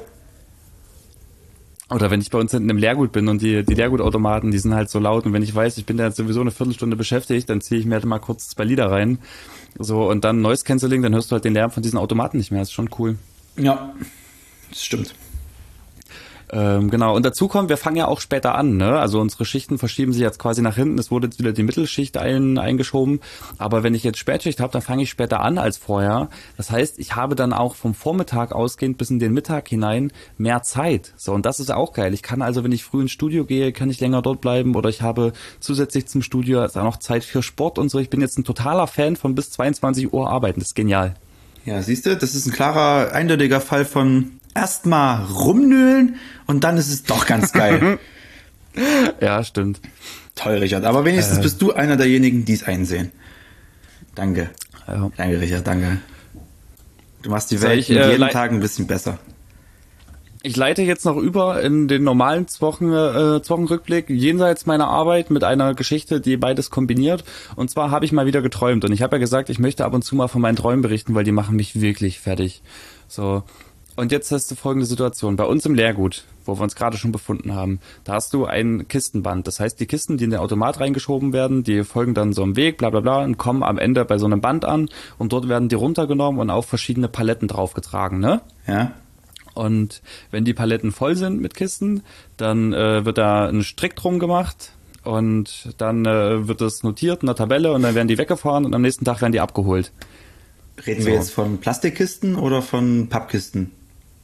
Oder wenn ich bei uns hinten im Leergut bin und die, die Leergutautomaten, die sind halt so laut und wenn ich weiß, ich bin da jetzt sowieso eine Viertelstunde beschäftigt, dann ziehe ich mir halt mal kurz zwei Lieder rein. So, und dann Noise Cancelling, dann hörst du halt den Lärm von diesen Automaten nicht mehr. Das ist schon cool. Ja, das stimmt. Ähm, genau, und dazu kommt, wir fangen ja auch später an, ne? Also unsere Schichten verschieben sich jetzt quasi nach hinten, es wurde jetzt wieder die Mittelschicht ein, eingeschoben, aber wenn ich jetzt Spätschicht habe, dann fange ich später an als vorher. Das heißt, ich habe dann auch vom Vormittag ausgehend bis in den Mittag hinein mehr Zeit. So, und das ist auch geil. Ich kann also, wenn ich früh ins Studio gehe, kann ich länger dort bleiben oder ich habe zusätzlich zum Studio auch noch Zeit für Sport und so. Ich bin jetzt ein totaler Fan von bis zweiundzwanzig Uhr arbeiten, das ist genial. Ja, siehst du, das ist ein klarer, eindeutiger Fall von erstmal rumnöhlen und dann ist es doch ganz geil. Ja, stimmt. Toll, Richard. Aber wenigstens äh. bist du einer derjenigen, die es einsehen. Danke. Ja. Danke, Richard, danke. Du machst die Soll Welt ich, mit äh, jedem lei- Tag ein bisschen besser. Ich leite jetzt noch über in den normalen Wochen, äh, Wochenrückblick jenseits meiner Arbeit mit einer Geschichte, die beides kombiniert. Und zwar habe ich mal wieder geträumt. Und ich habe ja gesagt, ich möchte ab und zu mal von meinen Träumen berichten, weil die machen mich wirklich fertig. So. Und jetzt hast du folgende Situation. Bei uns im Lehrgut, wo wir uns gerade schon befunden haben, da hast du ein Kistenband. Das heißt, die Kisten, die in den Automat reingeschoben werden, die folgen dann so einem Weg, bla bla bla, und kommen am Ende bei so einem Band an. Und dort werden die runtergenommen und auf verschiedene Paletten draufgetragen, ne? Ja? Und wenn die Paletten voll sind mit Kisten, dann äh, wird da ein Strick drum gemacht und dann äh, wird das notiert in der Tabelle und dann werden die weggefahren und am nächsten Tag werden die abgeholt. Reden So. wir jetzt von Plastikkisten oder von Pappkisten?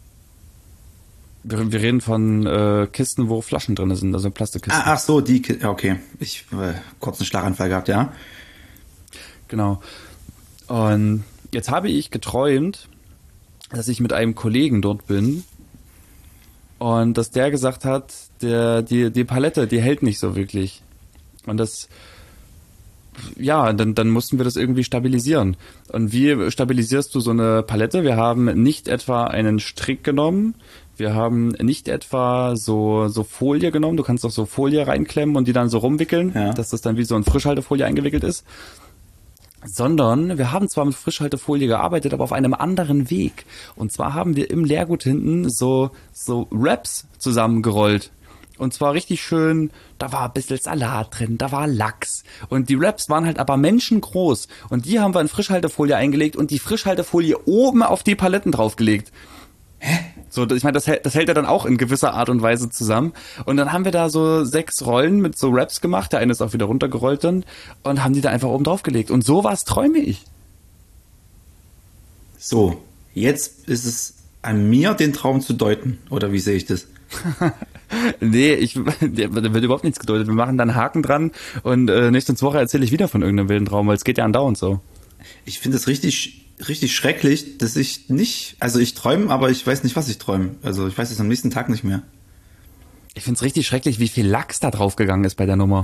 Wir, wir reden von äh, Kisten, wo Flaschen drin sind, also Plastikkisten. Ah, ach so, die Ki- ja, okay. Ich äh, kurz einen Schlaganfall gehabt, ja. Genau. Und jetzt habe ich geträumt, dass ich mit einem Kollegen dort bin und dass der gesagt hat, der, die, die Palette, die hält nicht so wirklich. Und das, ja, dann, dann mussten wir das irgendwie stabilisieren. Und wie stabilisierst du so eine Palette? Wir haben nicht etwa einen Strick genommen, wir haben nicht etwa so, so Folie genommen, du kannst doch so Folie reinklemmen und die dann so rumwickeln, Ja. dass das dann wie so ein Frischhaltefolie eingewickelt ist. Sondern wir haben zwar mit Frischhaltefolie gearbeitet, aber auf einem anderen Weg. Und zwar haben wir im Lehrgut hinten so, so Wraps zusammengerollt. Und zwar richtig schön, da war ein bisschen Salat drin, da war Lachs. Und die Wraps waren halt aber menschengroß. Und die haben wir in Frischhaltefolie eingelegt und die Frischhaltefolie oben auf die Paletten draufgelegt. Hä? So, ich meine, das hält, das hält ja dann auch in gewisser Art und Weise zusammen. Und dann haben wir da so sechs Rollen mit so Wraps gemacht. Der eine ist auch wieder runtergerollt dann. Und haben die da einfach oben draufgelegt. Und sowas träume ich. So, jetzt ist es an mir, den Traum zu deuten. Oder wie sehe ich das? Nee, ich, da wird überhaupt nichts gedeutet. Wir machen dann Haken dran. Und äh, nächste Woche erzähle ich wieder von irgendeinem wilden Traum, weil es geht ja andauernd so. Ich finde es richtig, richtig schrecklich, dass ich nicht, also ich träume, aber ich weiß nicht, was ich träume. Also ich weiß es am nächsten Tag nicht mehr. Ich find's richtig schrecklich, wie viel Lachs da draufgegangen ist bei der Nummer.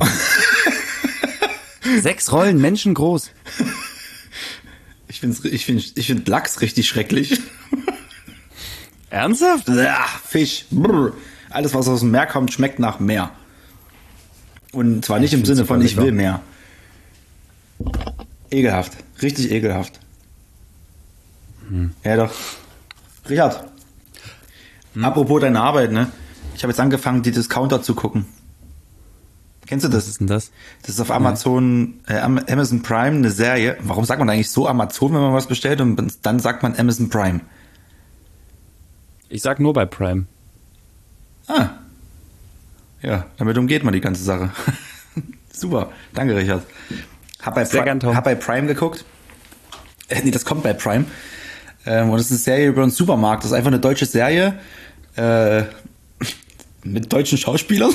Sechs Rollen, menschengroß. Ich finde ich find, ich find Lachs richtig schrecklich. Ernsthaft? Ja, Fisch. Brr. Alles, was aus dem Meer kommt, schmeckt nach Meer. Und zwar nicht Ich im Sinne find's von super ich will lecker. mehr. Ekelhaft. Richtig ekelhaft. Hm. Ja doch. Richard. Hm? Apropos deine Arbeit, ne? Ich habe jetzt angefangen, die Discounter zu gucken. Kennst du das? Was ist denn das? Das ist auf Amazon, äh, Am- Amazon Prime eine Serie. Warum sagt man eigentlich so Amazon, wenn man was bestellt und dann sagt man Amazon Prime? Ich sag nur bei Prime. Ah. Ja, damit umgeht man die ganze Sache. Super. Danke, Richard. Hab bei, Sehr Pri- gern, Tom. hab bei Prime geguckt. Äh, nee, das kommt bei Prime. Ähm, und es ist eine Serie über einen Supermarkt. Das ist einfach eine deutsche Serie. Äh, mit deutschen Schauspielern.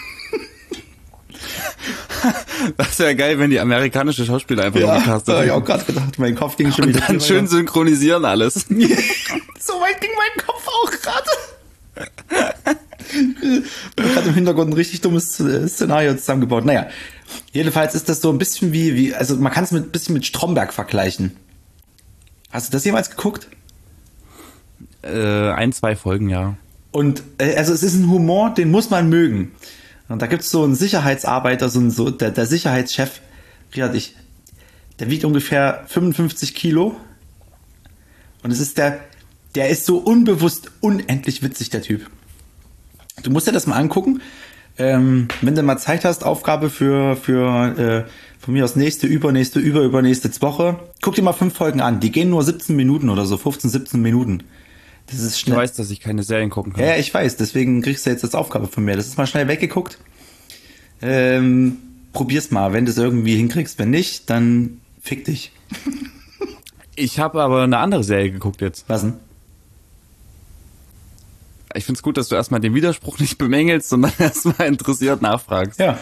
Das wäre geil, wenn die amerikanische Schauspieler einfach nur Ja, gecastet hab ich hätten. auch gerade gedacht. Mein Kopf ging schon Und wieder dann viel schön weiter. synchronisieren alles. So weit ging mein Kopf auch gerade. Man hat im Hintergrund ein richtig dummes äh, Szenario zusammengebaut. Naja, jedenfalls ist das so ein bisschen wie, wie also man kann es mit ein bisschen mit Stromberg vergleichen. Hast du das jemals geguckt? Äh, ein, zwei Folgen, ja. Und äh, also es ist ein Humor, den muss man mögen. Und da gibt es so einen Sicherheitsarbeiter, so, ein, so der, der Sicherheitschef, Richard, ich, der wiegt ungefähr fünfundfünfzig Kilo. Und es ist der, der ist so unbewusst unendlich witzig, der Typ. Du musst dir das mal angucken. Ähm, wenn du mal Zeit hast, Aufgabe für, für äh, von mir aus nächste, übernächste, über, übernächste Woche. Guck dir mal fünf Folgen an. Die gehen nur siebzehn Minuten oder so, fünfzehn, siebzehn Minuten. Das ist Du schnell. weißt, dass ich keine Serien gucken kann. Ja, ich weiß, deswegen kriegst du jetzt als Aufgabe von mir. Das ist mal schnell weggeguckt. Ähm, probier's mal, wenn du es irgendwie hinkriegst. Wenn nicht, dann fick dich. Ich habe aber eine andere Serie geguckt jetzt. Was denn? Ich find's gut, dass du erstmal den Widerspruch nicht bemängelst, sondern erstmal interessiert nachfragst. Ja.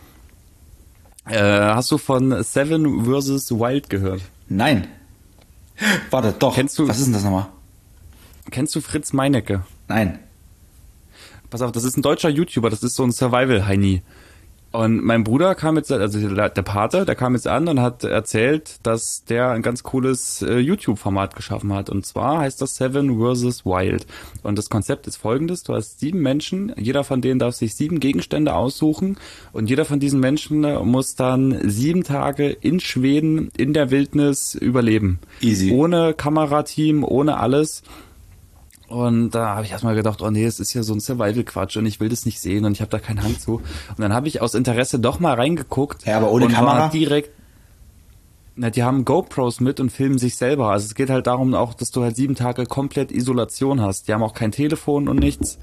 Äh, hast du von Seven versus Wild gehört? Nein. Warte, doch. Kennst du- Was ist denn das nochmal? Kennst du Fritz Meinecke? Nein. Pass auf, das ist ein deutscher YouTuber, das ist so ein Survival-Heini. Und mein Bruder kam jetzt, also der der Pate, der kam jetzt an und hat erzählt, dass der ein ganz cooles äh, YouTube-Format geschaffen hat. Und zwar heißt das Seven versus Wild. Und das Konzept ist folgendes: Du hast sieben Menschen, jeder von denen darf sich sieben Gegenstände aussuchen. Und jeder von diesen Menschen äh, muss dann sieben Tage in Schweden in der Wildnis überleben. Easy. Ohne Kamerateam, ohne alles. Und da habe ich erstmal gedacht, oh nee, es ist ja so ein Survival-Quatsch und ich will das nicht sehen und ich habe da keinen Hang zu. Und dann habe ich aus Interesse doch mal reingeguckt. Ja, aber ohne und Kamera? war direkt, na, die haben GoPros mit und filmen sich selber. Also es geht halt darum auch, dass du halt sieben Tage komplett Isolation hast. Die haben auch kein Telefon und nichts.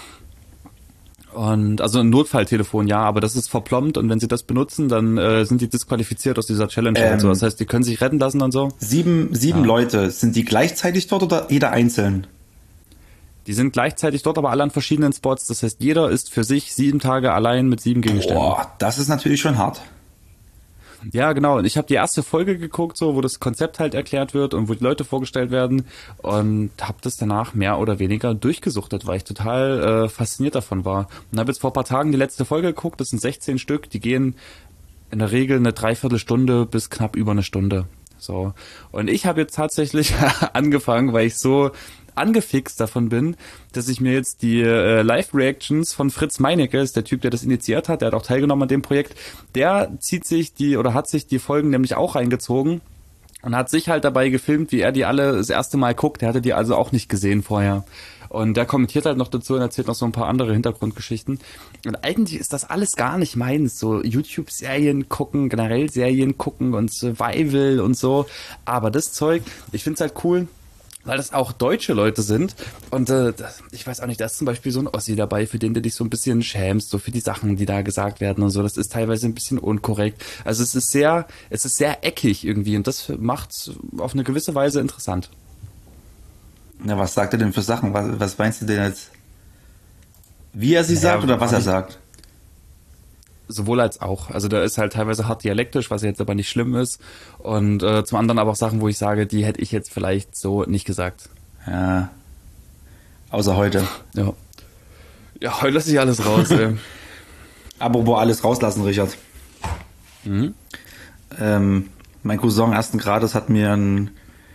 Und also ein Notfalltelefon, ja, aber das ist verplombt und wenn sie das benutzen, dann äh, sind die disqualifiziert aus dieser Challenge Ähm. und so. Das heißt, die können sich retten lassen und so. Sieben, sieben Ja. Leute. Sind die gleichzeitig dort oder jeder einzeln? Die sind gleichzeitig dort, aber alle an verschiedenen Spots. Das heißt, jeder ist für sich sieben Tage allein mit sieben Gegenständen. Boah, das ist natürlich schon hart. Ja, genau. Und ich habe die erste Folge geguckt, so wo das Konzept halt erklärt wird und wo die Leute vorgestellt werden und habe das danach mehr oder weniger durchgesuchtet, weil ich total äh, fasziniert davon war. Und habe jetzt vor ein paar Tagen die letzte Folge geguckt. Das sind sechzehn Stück. Die gehen in der Regel eine Dreiviertelstunde bis knapp über eine Stunde. So. Und ich habe jetzt tatsächlich angefangen, weil ich so angefixt davon bin, dass ich mir jetzt die äh, Live-Reactions von Fritz Meinecke, ist der Typ, der das initiiert hat, der hat auch teilgenommen an dem Projekt, der zieht sich die oder hat sich die Folgen nämlich auch reingezogen und hat sich halt dabei gefilmt, wie er die alle das erste Mal guckt. Der hatte die also auch nicht gesehen vorher. Und der kommentiert halt noch dazu und erzählt noch so ein paar andere Hintergrundgeschichten. Und eigentlich ist das alles gar nicht meins. So YouTube-Serien gucken, generell Serien gucken und Survival und so. Aber das Zeug, ich find's halt cool, weil das auch deutsche Leute sind. Und äh, das, ich weiß auch nicht, da ist zum Beispiel so ein Ossi dabei, für den du dich so ein bisschen schämst, so für die Sachen, die da gesagt werden und so. Das ist teilweise ein bisschen unkorrekt. Also es ist sehr, es ist sehr eckig irgendwie und das macht's auf eine gewisse Weise interessant. Na, was sagt er denn für Sachen? Was, was meinst du denn jetzt? Wie er sie Naja, sagt oder was er ich- sagt? Sowohl als auch. Also da ist halt teilweise hart dialektisch, was jetzt aber nicht schlimm ist. Und äh, zum anderen aber auch Sachen, wo ich sage, die hätte ich jetzt vielleicht so nicht gesagt. Ja. Außer heute. Ja. Ja, heute lasse ich alles raus. ey. Apropos alles rauslassen, Richard. Mhm. Ähm, mein Cousin ersten Grades hat mir ein,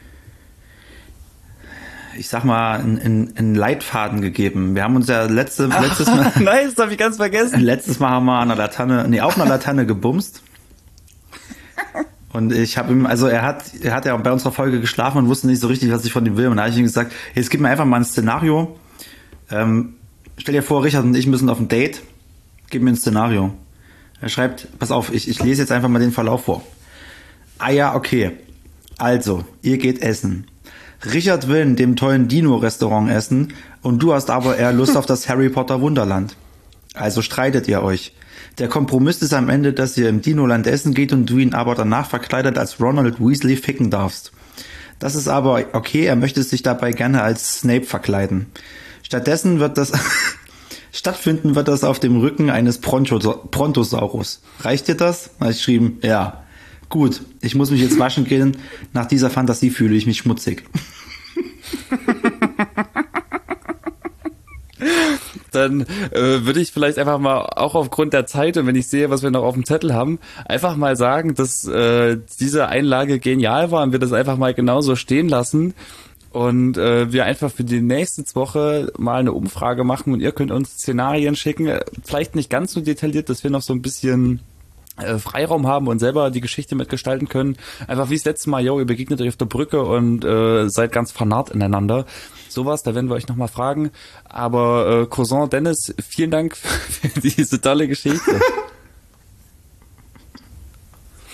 ich sag mal, einen ein Leitfaden gegeben. Wir haben uns ja letzte, letztes Mal, Nein, das habe ich ganz vergessen. letztes Mal haben wir an der Laterne, nee, auf einer Laterne gebumst. Und ich habe ihm, also er hat, er hat ja bei unserer Folge geschlafen und wusste nicht so richtig, was ich von ihm will. Und da habe ich ihm gesagt, jetzt gib mir einfach mal ein Szenario. Ähm, stell dir vor, Richard und ich müssen auf ein Date. Gib mir ein Szenario. Er schreibt, pass auf, ich, ich lese jetzt einfach mal den Verlauf vor. Ah ja, okay. Also, ihr geht essen. Richard will in dem tollen Dino-Restaurant essen und du hast aber eher Lust auf das Harry Potter Wunderland. Also streitet ihr euch. Der Kompromiss ist am Ende, dass ihr im Dinoland essen geht und du ihn aber danach verkleidet als Ronald Weasley ficken darfst. Das ist aber okay, er möchte sich dabei gerne als Snape verkleiden. Stattdessen wird das stattfinden wird das auf dem Rücken eines Bronchos- Brontosaurus. Reicht dir das? Da habe ich geschrieben, ja. Gut, ich muss mich jetzt waschen gehen. Nach dieser Fantasie fühle ich mich schmutzig. Dann äh, würde ich vielleicht einfach mal auch aufgrund der Zeit und wenn ich sehe, was wir noch auf dem Zettel haben, einfach mal sagen, dass äh, diese Einlage genial war und wir das einfach mal genauso stehen lassen und äh, wir einfach für die nächste Woche mal eine Umfrage machen und ihr könnt uns Szenarien schicken, äh, vielleicht nicht ganz so detailliert, dass wir noch so ein bisschen äh, Freiraum haben und selber die Geschichte mitgestalten können. Einfach wie das letzte Mal, yo, ihr begegnet euch auf der Brücke und äh, seid ganz vernarrt ineinander. Sowas, da werden wir euch nochmal fragen. Aber äh, Cousin Dennis, vielen Dank für diese tolle Geschichte.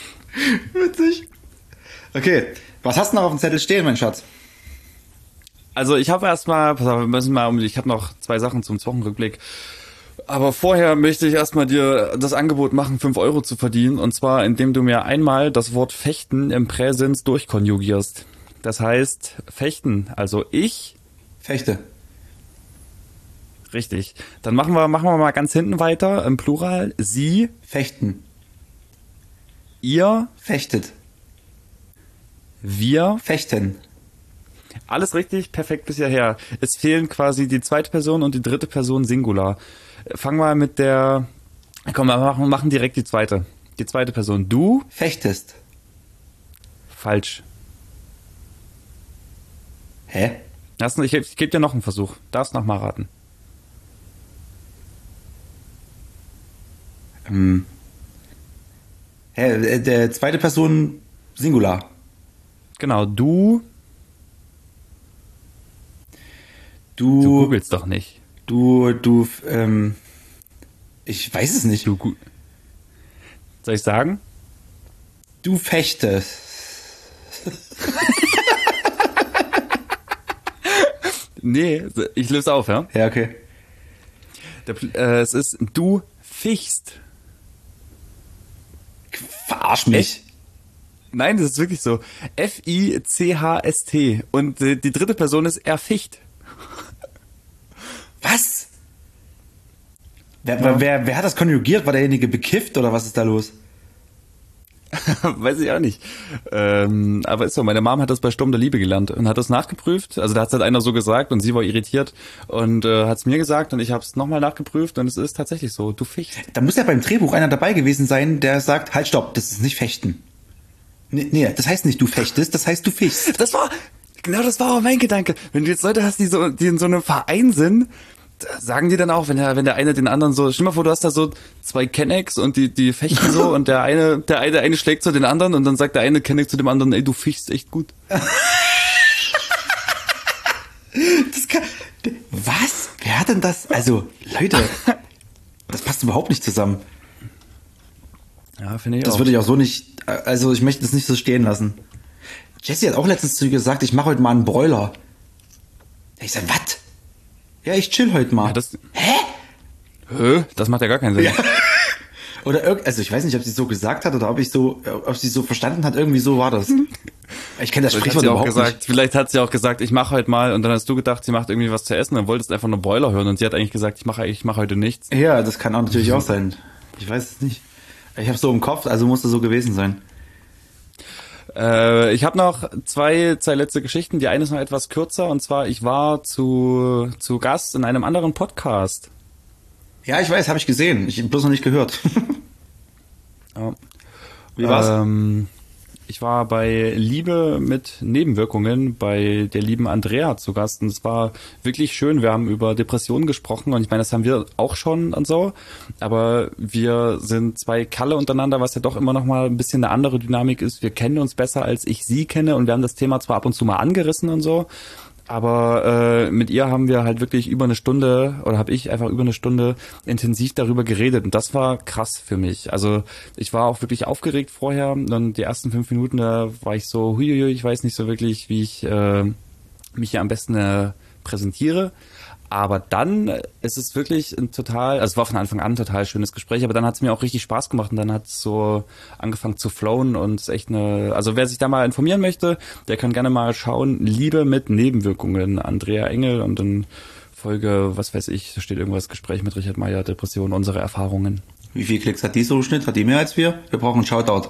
Witzig. Okay, was hast du noch auf dem Zettel stehen, mein Schatz? Also ich habe erstmal, pass auf, wir müssen mal um, ich habe noch zwei Sachen zum Wochenrückblick. Aber vorher möchte ich erstmal dir das Angebot machen, fünf Euro zu verdienen. Und zwar, indem du mir einmal das Wort fechten im Präsens durchkonjugierst. Das heißt, fechten, also ich. Fechte. Richtig. Dann machen wir, machen wir mal ganz hinten weiter im Plural. Sie. Fechten. Ihr. Fechtet. Wir. Fechten. Alles richtig, perfekt bis hierher. Es fehlen quasi die zweite Person und die dritte Person Singular. Fangen wir mit der... Komm, wir machen, machen direkt die zweite. Die zweite Person. Du. Fechtest. Falsch. Hä? Hast du- Ich, ich gebe dir noch einen Versuch. Darfst noch mal raten. Ähm. Hä, äh, der zweite Person Singular. Genau, du... Du, Du googelst doch nicht. du, du, ähm, ich weiß es nicht. Du gu- Soll ich sagen? Du fechtest. Nee, ich löse auf, ja? Ja, okay. Der, Pl- äh, es ist du fichst. Verarsch mich. Nein, das ist wirklich so. F I C H S T. Und äh, die dritte Person ist er ficht. Was? Wer, wer, wer, wer hat das konjugiert? War derjenige bekifft oder was ist da los? Weiß ich auch nicht. Ähm, aber ist so, meine Mom hat das bei Sturm der Liebe gelernt und hat das nachgeprüft. Also da hat es halt einer so gesagt und sie war irritiert und äh, hat es mir gesagt und ich habe es nochmal nachgeprüft und es ist tatsächlich so, du fichst. Da muss ja beim Drehbuch einer dabei gewesen sein, der sagt, halt stopp, das ist nicht Fechten. Nee, nee, das heißt nicht du fechtest, das heißt du fichst. Das war, genau das war auch mein Gedanke. Wenn du jetzt Leute hast, die so, die in so einem Verein sind, da sagen die dann auch, wenn der, wenn der eine den anderen so, stell dir mal vor, du hast da so zwei Kennex und die, die fechten so und der eine, der eine, der eine schlägt zu den anderen und dann sagt der eine Kennex zu dem anderen, ey, du fichst echt gut. Das kann, was? Wer hat denn das? Also, Leute, das passt überhaupt nicht zusammen. Ja, finde ich Das auch. würde ich auch so nicht, also ich möchte das nicht so stehen lassen. Jessie hat auch letztens zu ihr gesagt, ich mache heute mal einen Broiler. Ich sag, was? Ja, ich chill heute mal. Ja, das, Hä? Hä? Das macht ja gar keinen Sinn. Ja. Oder irgend, also ich weiß nicht, ob sie es so gesagt hat oder ob ich so, ob sie so verstanden hat, irgendwie so war das. Ich kenne das Vielleicht hat Sprichwort sie auch überhaupt gesagt, nicht. vielleicht hat sie auch gesagt, ich mache heute mal und dann hast du gedacht, sie macht irgendwie was zu essen, dann wolltest einfach nur Broiler hören und sie hat eigentlich gesagt, ich mache ich mache heute nichts. Ja, das kann auch natürlich auch sein. Ich weiß es nicht. Ich habe so im Kopf, also muss es so gewesen sein. Äh, ich habe noch zwei, zwei letzte Geschichten. Die eine ist noch etwas kürzer und zwar, ich war zu, zu Gast in einem anderen Podcast. Ja, ich weiß, habe ich gesehen. Ich habe bloß noch nicht gehört. Ja. Wie war's? Ähm, ich war bei Liebe mit Nebenwirkungen bei der lieben Andrea zu Gast und es war wirklich schön. Wir haben über Depressionen gesprochen und ich meine, das haben wir auch schon und so, aber wir sind zwei Kalle untereinander, was ja doch immer noch mal ein bisschen eine andere Dynamik ist. Wir kennen uns besser, als ich sie kenne und wir haben das Thema zwar ab und zu mal angerissen und so, aber äh, mit ihr haben wir halt wirklich über eine Stunde oder habe ich einfach über eine Stunde intensiv darüber geredet und das war krass für mich. Also ich war auch wirklich aufgeregt vorher und die ersten fünf Minuten, da war ich so, huiuiui, ich weiß nicht so wirklich, wie ich äh, mich hier am besten äh, präsentiere. Aber dann ist es wirklich ein total, also es war von Anfang an ein total schönes Gespräch, aber dann hat es mir auch richtig Spaß gemacht und dann hat es so angefangen zu flowen und es ist echt eine, also wer sich da mal informieren möchte, der kann gerne mal schauen, Liebe mit Nebenwirkungen, Andrea Engel und dann Folge, was weiß ich, da steht irgendwas, Gespräch mit Richard Meyer, Depression, unsere Erfahrungen. Wie viel Klicks hat die so im Schnitt? Hat die mehr als wir? Wir brauchen einen Shoutout.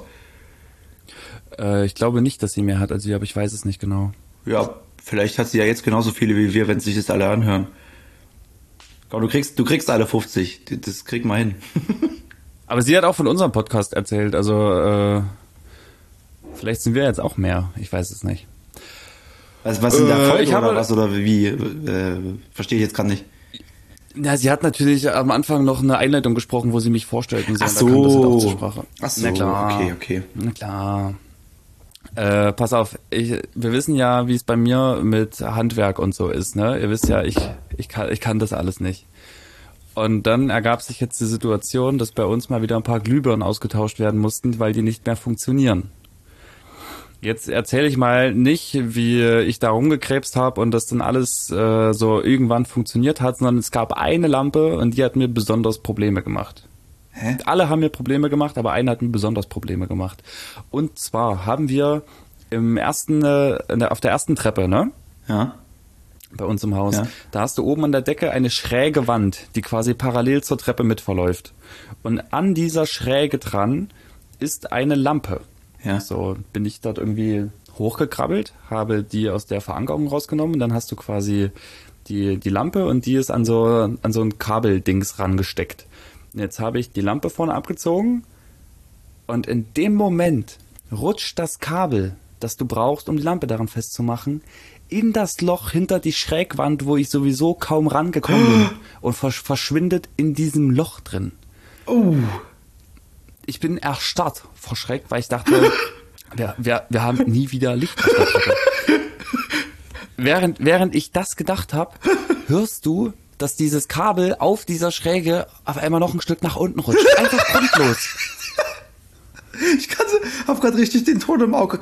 Äh, ich glaube nicht, dass sie mehr hat als wir, aber ich weiß es nicht genau. Ja, vielleicht hat sie ja jetzt genauso viele wie wir, wenn sich das alle anhören. Komm, du kriegst, du kriegst alle fünfzig. Das kriegen wir hin. Aber sie hat auch von unserem Podcast erzählt, also äh, vielleicht sind wir jetzt auch mehr, ich weiß es nicht. Also was in der Äh, Folge ich habe- oder was oder wie? Äh, verstehe ich jetzt gerade nicht. Ja, sie hat natürlich am Anfang noch eine Einleitung gesprochen, wo sie mich vorstellt und so. Ach und da kam das halt auch so. zur Sprache. Ach so, Na klar. okay, okay. Na klar. Äh, pass auf, ich, wir wissen ja, wie es bei mir mit Handwerk und so ist, ne? Ihr wisst ja, ich, ich, kann, ich kann das alles nicht. Und dann ergab sich jetzt die Situation, dass bei uns mal wieder ein paar Glühbirnen ausgetauscht werden mussten, weil die nicht mehr funktionieren. Jetzt erzähle ich mal nicht, wie ich da rumgekrebst habe und das dann alles äh, so irgendwann funktioniert hat, sondern es gab eine Lampe und die hat mir besonders Probleme gemacht. Hä? Alle haben mir Probleme gemacht, aber eine hat mir besonders Probleme gemacht. Und zwar haben wir im ersten, äh, in der, auf der ersten Treppe, ne? Ja. Bei uns im Haus, Ja. da hast du oben an der Decke eine schräge Wand, die quasi parallel zur Treppe mitverläuft. Und an dieser Schräge dran ist eine Lampe. Ja. So bin ich dort irgendwie hochgekrabbelt, habe die aus der Verankerung rausgenommen und dann hast du quasi die, die Lampe und die ist an so, an so ein Kabeldings rangesteckt. Und jetzt habe ich die Lampe vorne abgezogen und in dem Moment rutscht das Kabel, das du brauchst, um die Lampe daran festzumachen, in das Loch hinter die Schrägwand, wo ich sowieso kaum rangekommen bin und versch- verschwindet in diesem Loch drin. Oh. Ich bin erstarrt vor Schreck, weil ich dachte, wir, wir, wir haben nie wieder Licht auf der Treppe. Während, während ich das gedacht habe, hörst du, dass dieses Kabel auf dieser Schräge auf einmal noch ein Stück nach unten rutscht. Einfach grundlos. Ich kann, hab grad richtig den Ton im Auge.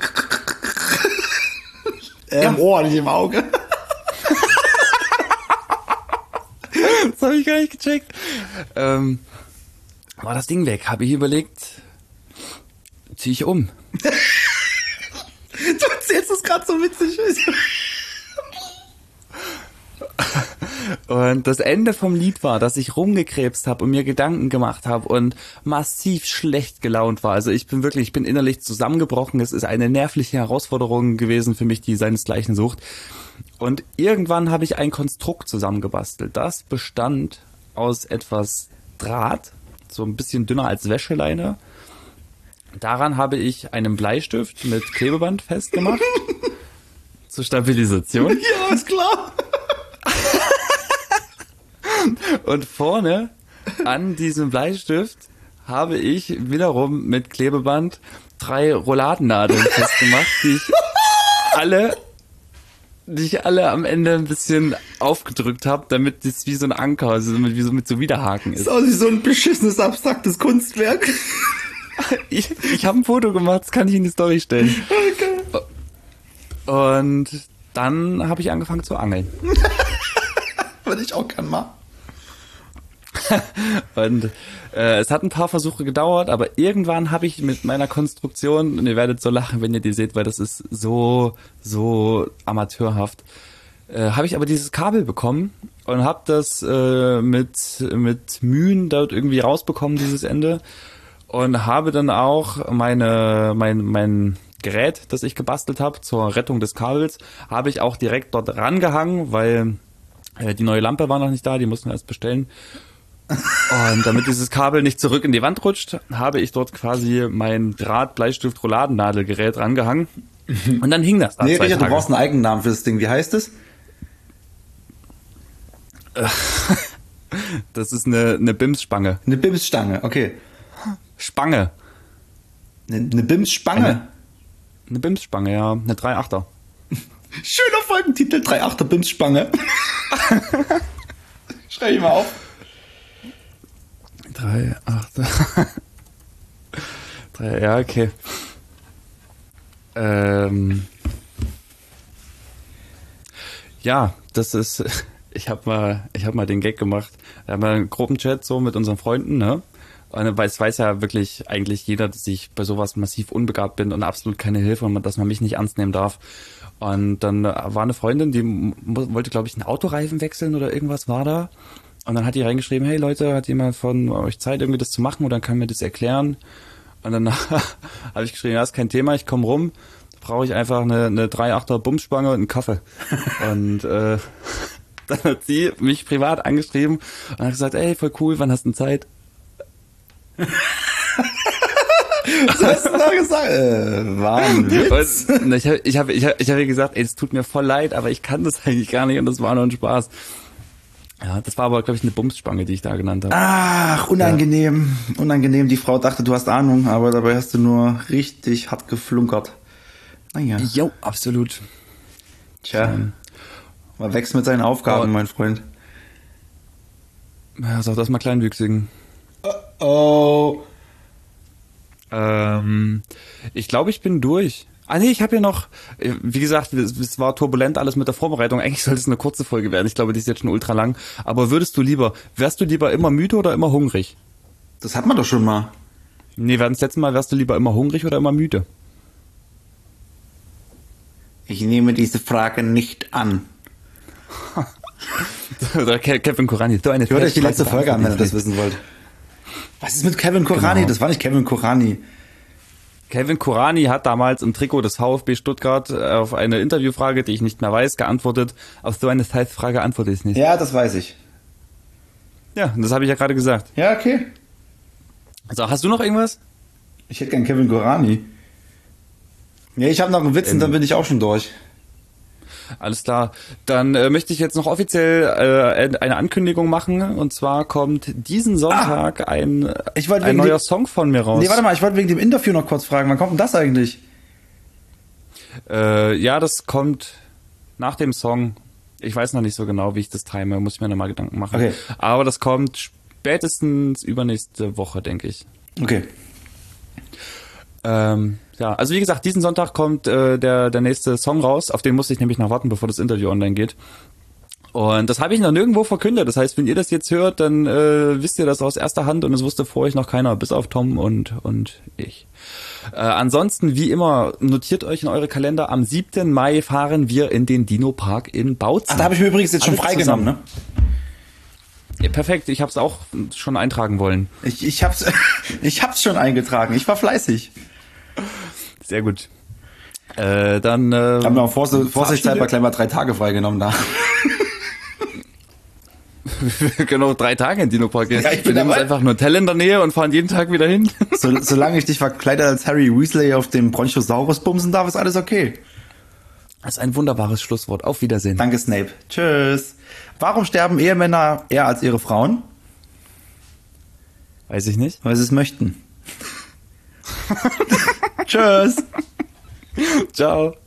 Äh, Ja. Im Ohr, nicht im Auge. Das habe ich gar nicht gecheckt. Ähm, war das Ding weg, habe ich überlegt, ziehe ich um. Du erzählst es gerade so witzig. Und das Ende vom Lied war, dass ich rumgekrebst habe und mir Gedanken gemacht habe und massiv schlecht gelaunt war. Also ich bin wirklich, ich bin innerlich zusammengebrochen. Es ist eine nervliche Herausforderung gewesen für mich, die seinesgleichen sucht. Und irgendwann habe ich ein Konstrukt zusammengebastelt. Das bestand aus etwas Draht, so ein bisschen dünner als Wäscheleine. Daran habe ich einen Bleistift mit Klebeband festgemacht. Zur Stabilisation. Ja, ist klar. Und vorne an diesem Bleistift habe ich wiederum mit Klebeband drei Rouladennadeln festgemacht, die ich alle, die ich alle am Ende ein bisschen aufgedrückt habe, damit das wie so ein Anker, also wie so mit so Widerhaken ist. Das ist auch nicht so ein beschissenes, abstraktes Kunstwerk. Ich, ich habe ein Foto gemacht, das kann ich in die Story stellen. Okay. Und dann habe ich angefangen zu angeln. Würde ich auch gern mal. Und äh, es hat ein paar Versuche gedauert, aber irgendwann habe ich mit meiner Konstruktion, und ihr werdet so lachen, wenn ihr die seht, weil das ist so, so amateurhaft, äh, habe ich aber dieses Kabel bekommen und habe das äh, mit, mit Mühen dort irgendwie rausbekommen, dieses Ende. Und habe dann auch meine, mein, mein Gerät, das ich gebastelt habe zur Rettung des Kabels, habe ich auch direkt dort rangehangen, weil äh, die neue Lampe war noch nicht da, die mussten wir erst bestellen. Und damit dieses Kabel nicht zurück in die Wand rutscht, habe ich dort quasi mein Draht-Bleistift-Rouladennadelgerät rangehangen. Und dann hing das da Nee, zwei Richard, du Tage. brauchst einen Eigennamen für das Ding. Wie heißt es? Das ist eine, eine Bimsspange. Eine Bimsstange, okay. Spange. Eine, eine Bimsspange. Eine Bimsspange, ja. Eine drei Komma achter. Schöner Folgentitel, drei Komma achter Bimsspange. Schreib ich mal auf. drei Komma achter. drei, ja, okay. Ähm. Ja, das ist, ich habe mal, ich habe mal den Gag gemacht. Wir haben mal einen Gruppenchat so mit unseren Freunden, ne? Und es weiß ja wirklich eigentlich jeder, dass ich bei sowas massiv unbegabt bin und absolut keine Hilfe und dass man mich nicht ernst nehmen darf. Und dann war eine Freundin, die wollte, glaube ich, einen Autoreifen wechseln oder irgendwas war da. Und dann hat die reingeschrieben, hey Leute, hat jemand von euch Zeit, irgendwie das zu machen oder kann mir das erklären? Und dann habe ich geschrieben, ja, ist kein Thema, ich komme rum, brauche ich einfach eine, eine drei Komma achter Bumsspange und einen Kaffee. Und äh, dann hat sie mich privat angeschrieben und hat gesagt, ey, voll cool, wann hast du denn Zeit? Was hast du da gesagt? Äh, war ein Witz. Und ich habe ich hab, ich hab, ich hab ihr gesagt, ey, es tut mir voll leid, aber ich kann das eigentlich gar nicht und das war nur ein Spaß. Ja, das war aber, glaube ich, eine Bumsspange, die ich da genannt habe. Ach, unangenehm. Ja. Unangenehm. Die Frau dachte, du hast Ahnung, aber dabei hast du nur richtig hart geflunkert. Naja. Jo, absolut. Tja. Man wächst mit seinen Aufgaben, oh. mein Freund. Ja, sag das mal Kleinwüchsigen. Oh. Ähm, ich glaube, ich bin durch. Ah nee, ich habe ja noch, wie gesagt, es war turbulent alles mit der Vorbereitung. Eigentlich sollte es eine kurze Folge werden. Ich glaube, die ist jetzt schon ultra lang. Aber würdest du lieber, wärst du lieber immer müde oder immer hungrig? Das hat man doch schon mal. Nee, wir hatten das letzte Mal, wärst du lieber immer hungrig oder immer müde? Ich nehme diese Frage nicht an. Oder Kevin Kurani. So eine Hört euch die letzte Folge an, wenn ihr das wissen wollt. Was ist mit Kevin Kurani? Genau. Das war nicht Kevin Kurani. Kevin Kurani hat damals im Trikot des VfB Stuttgart auf eine Interviewfrage, die ich nicht mehr weiß, geantwortet. Auf so eine Frage antworte ich nicht. Ja, das weiß ich. Ja, das habe ich ja gerade gesagt. Ja, okay. Also, hast du noch irgendwas? Ich hätte gern Kevin Kurani. Ja, ich habe noch einen Witz ähm, und dann bin ich auch schon durch. Alles klar. Dann äh, möchte ich jetzt noch offiziell äh, eine Ankündigung machen. Und zwar kommt diesen Sonntag ah, ein, ich ein neuer dem, Song von mir raus. Nee, warte mal, ich wollte wegen dem Interview noch kurz fragen. Wann kommt denn das eigentlich? Äh, ja, das kommt nach dem Song. Ich weiß noch nicht so genau, wie ich das time. Muss ich mir nochmal Gedanken machen. Okay. Aber das kommt spätestens übernächste Woche, denke ich. Okay. Ähm, ja, also wie gesagt, diesen Sonntag kommt äh, der der nächste Song raus, auf den musste ich nämlich noch warten, bevor das Interview online geht. Und das habe ich noch nirgendwo verkündet. Das heißt, wenn ihr das jetzt hört, dann äh, wisst ihr das aus erster Hand und es wusste vor euch noch keiner, bis auf Tom und und ich. Äh, ansonsten, wie immer, notiert euch in eure Kalender, am siebten Mai fahren wir in den Dino-Park in Bautzen. Ach, da habe ich mir übrigens jetzt schon freigenommen, ne? Ja, perfekt, ich habe es auch schon eintragen wollen. Ich, ich hab's, ich hab's schon eingetragen, ich war fleißig. Sehr gut. Äh, dann. Äh, ich habe mir auch vor, vorsichtshalber gleich mal drei Tage freigenommen da. Genau, drei Tage in Dino-Park. Ja, ich wir nehmen uns einfach ein Hotel in der Nähe und fahren jeden Tag wieder hin. So, solange ich dich verkleidet als Harry Weasley auf dem Bronchosaurus bumsen darf, ist alles okay. Das ist ein wunderbares Schlusswort. Auf Wiedersehen. Danke, Snape. Tschüss. Warum sterben Ehemänner eher als ihre Frauen? Weiß ich nicht. Weil sie es möchten. Tschüss. Ciao.